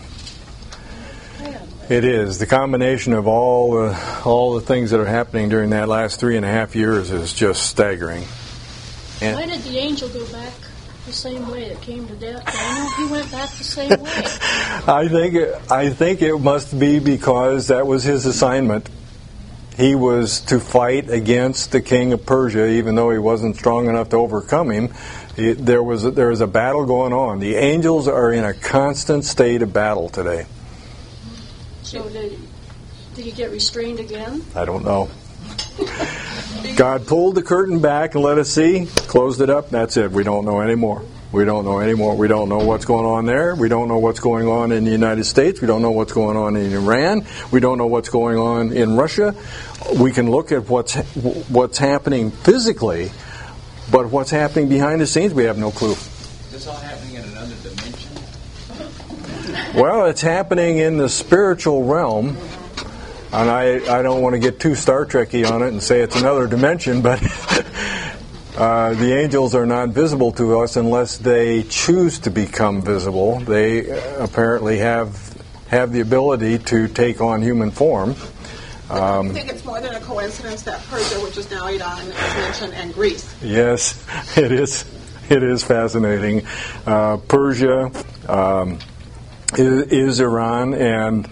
[SPEAKER 1] It is. The combination of all the all the things that are happening during that last three and a half years is just staggering. And
[SPEAKER 9] why did the angel go back the same way that came to death? Daniel, he went back the same way.
[SPEAKER 1] I think it, I think it must be because that was his assignment. He was to fight against the king of Persia, even though he wasn't strong enough to overcome him. It, there was a, there was a battle going on. The angels are in a constant state of battle today.
[SPEAKER 9] So did, did he get restrained again?
[SPEAKER 1] I don't know. God pulled the curtain back and let us see, closed it up, that's it. We don't know anymore. We don't know anymore. We don't know what's going on there. We don't know what's going on in the United States. We don't know what's going on in Iran. We don't know what's going on in Russia. We can look at what's what's happening physically, but what's happening behind the scenes, we have no clue.
[SPEAKER 5] Is this all happening in another dimension?
[SPEAKER 1] Well, it's happening in the spiritual realm. And I, I don't want to get too Star Trek-y on it and say it's another dimension, but uh, the angels are not visible to us unless they choose to become visible. They apparently have have the ability to take on human form. Um,
[SPEAKER 6] I think it's more than a coincidence that Persia, which is now Iran, is mentioned, and Greece.
[SPEAKER 1] Yes, it is. It is fascinating. Uh, Persia um, is, is Iran, and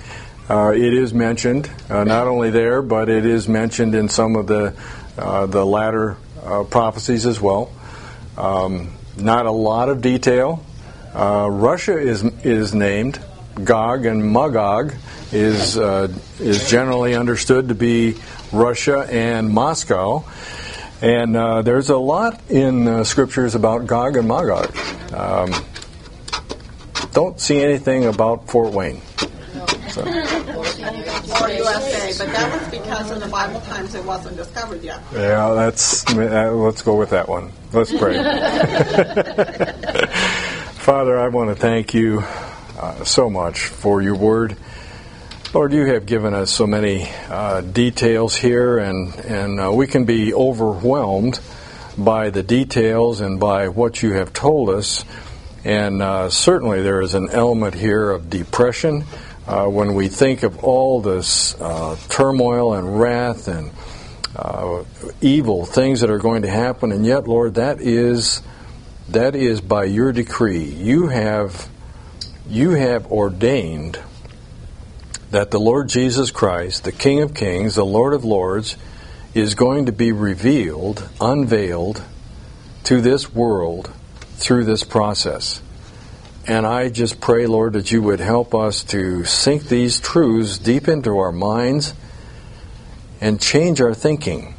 [SPEAKER 1] uh, it is mentioned, uh, not only there, but it is mentioned in some of the uh, the latter uh, prophecies as well. Um, not a lot of detail. Uh, Russia is is named. Gog and Magog is uh, is generally understood to be Russia and Moscow. And uh, there's a lot in uh, scriptures about Gog and Magog. Um, don't see anything about Fort Wayne. So.
[SPEAKER 6] Or U S A, but that was because in the Bible times it wasn't discovered yet.
[SPEAKER 1] Yeah, that's uh, let's go with that one. Let's pray. Father, I want to thank you uh, so much for your word. Lord, you have given us so many uh, details here, and, and uh, we can be overwhelmed by the details and by what you have told us. And uh, certainly there is an element here of depression uh, when we think of all this uh, turmoil and wrath and uh, evil things that are going to happen. And yet, Lord, that is that is by your decree. You have you have ordained that the Lord Jesus Christ, the King of Kings, the Lord of Lords, is going to be revealed, unveiled to this world through this process. And I just pray, Lord, that you would help us to sink these truths deep into our minds and change our thinking.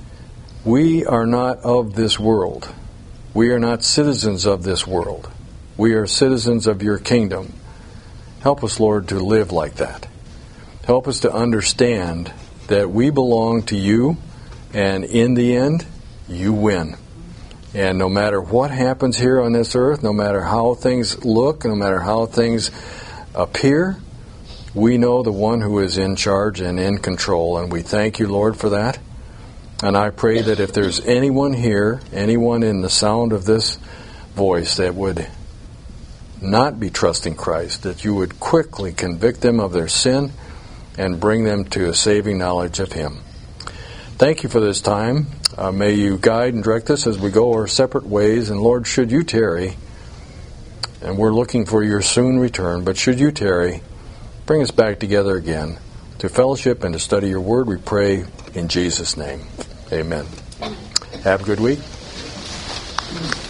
[SPEAKER 1] We are not of this world. We are not citizens of this world. We are citizens of your kingdom. Help us, Lord, to live like that. Help us to understand that we belong to you, and in the end, you win. And no matter what happens here on this earth, no matter how things look, no matter how things appear, we know the one who is in charge and in control, and we thank you, Lord, for that. And I pray that if there's anyone here, anyone in the sound of this voice that would not be trusting Christ, that you would quickly convict them of their sin and bring them to a saving knowledge of him. Thank you for this time. Uh, may you guide and direct us as we go our separate ways. And Lord, should you tarry, and we're looking for your soon return, but should you tarry, bring us back together again to fellowship and to study your word, we pray in Jesus' name. Amen. Have a good week.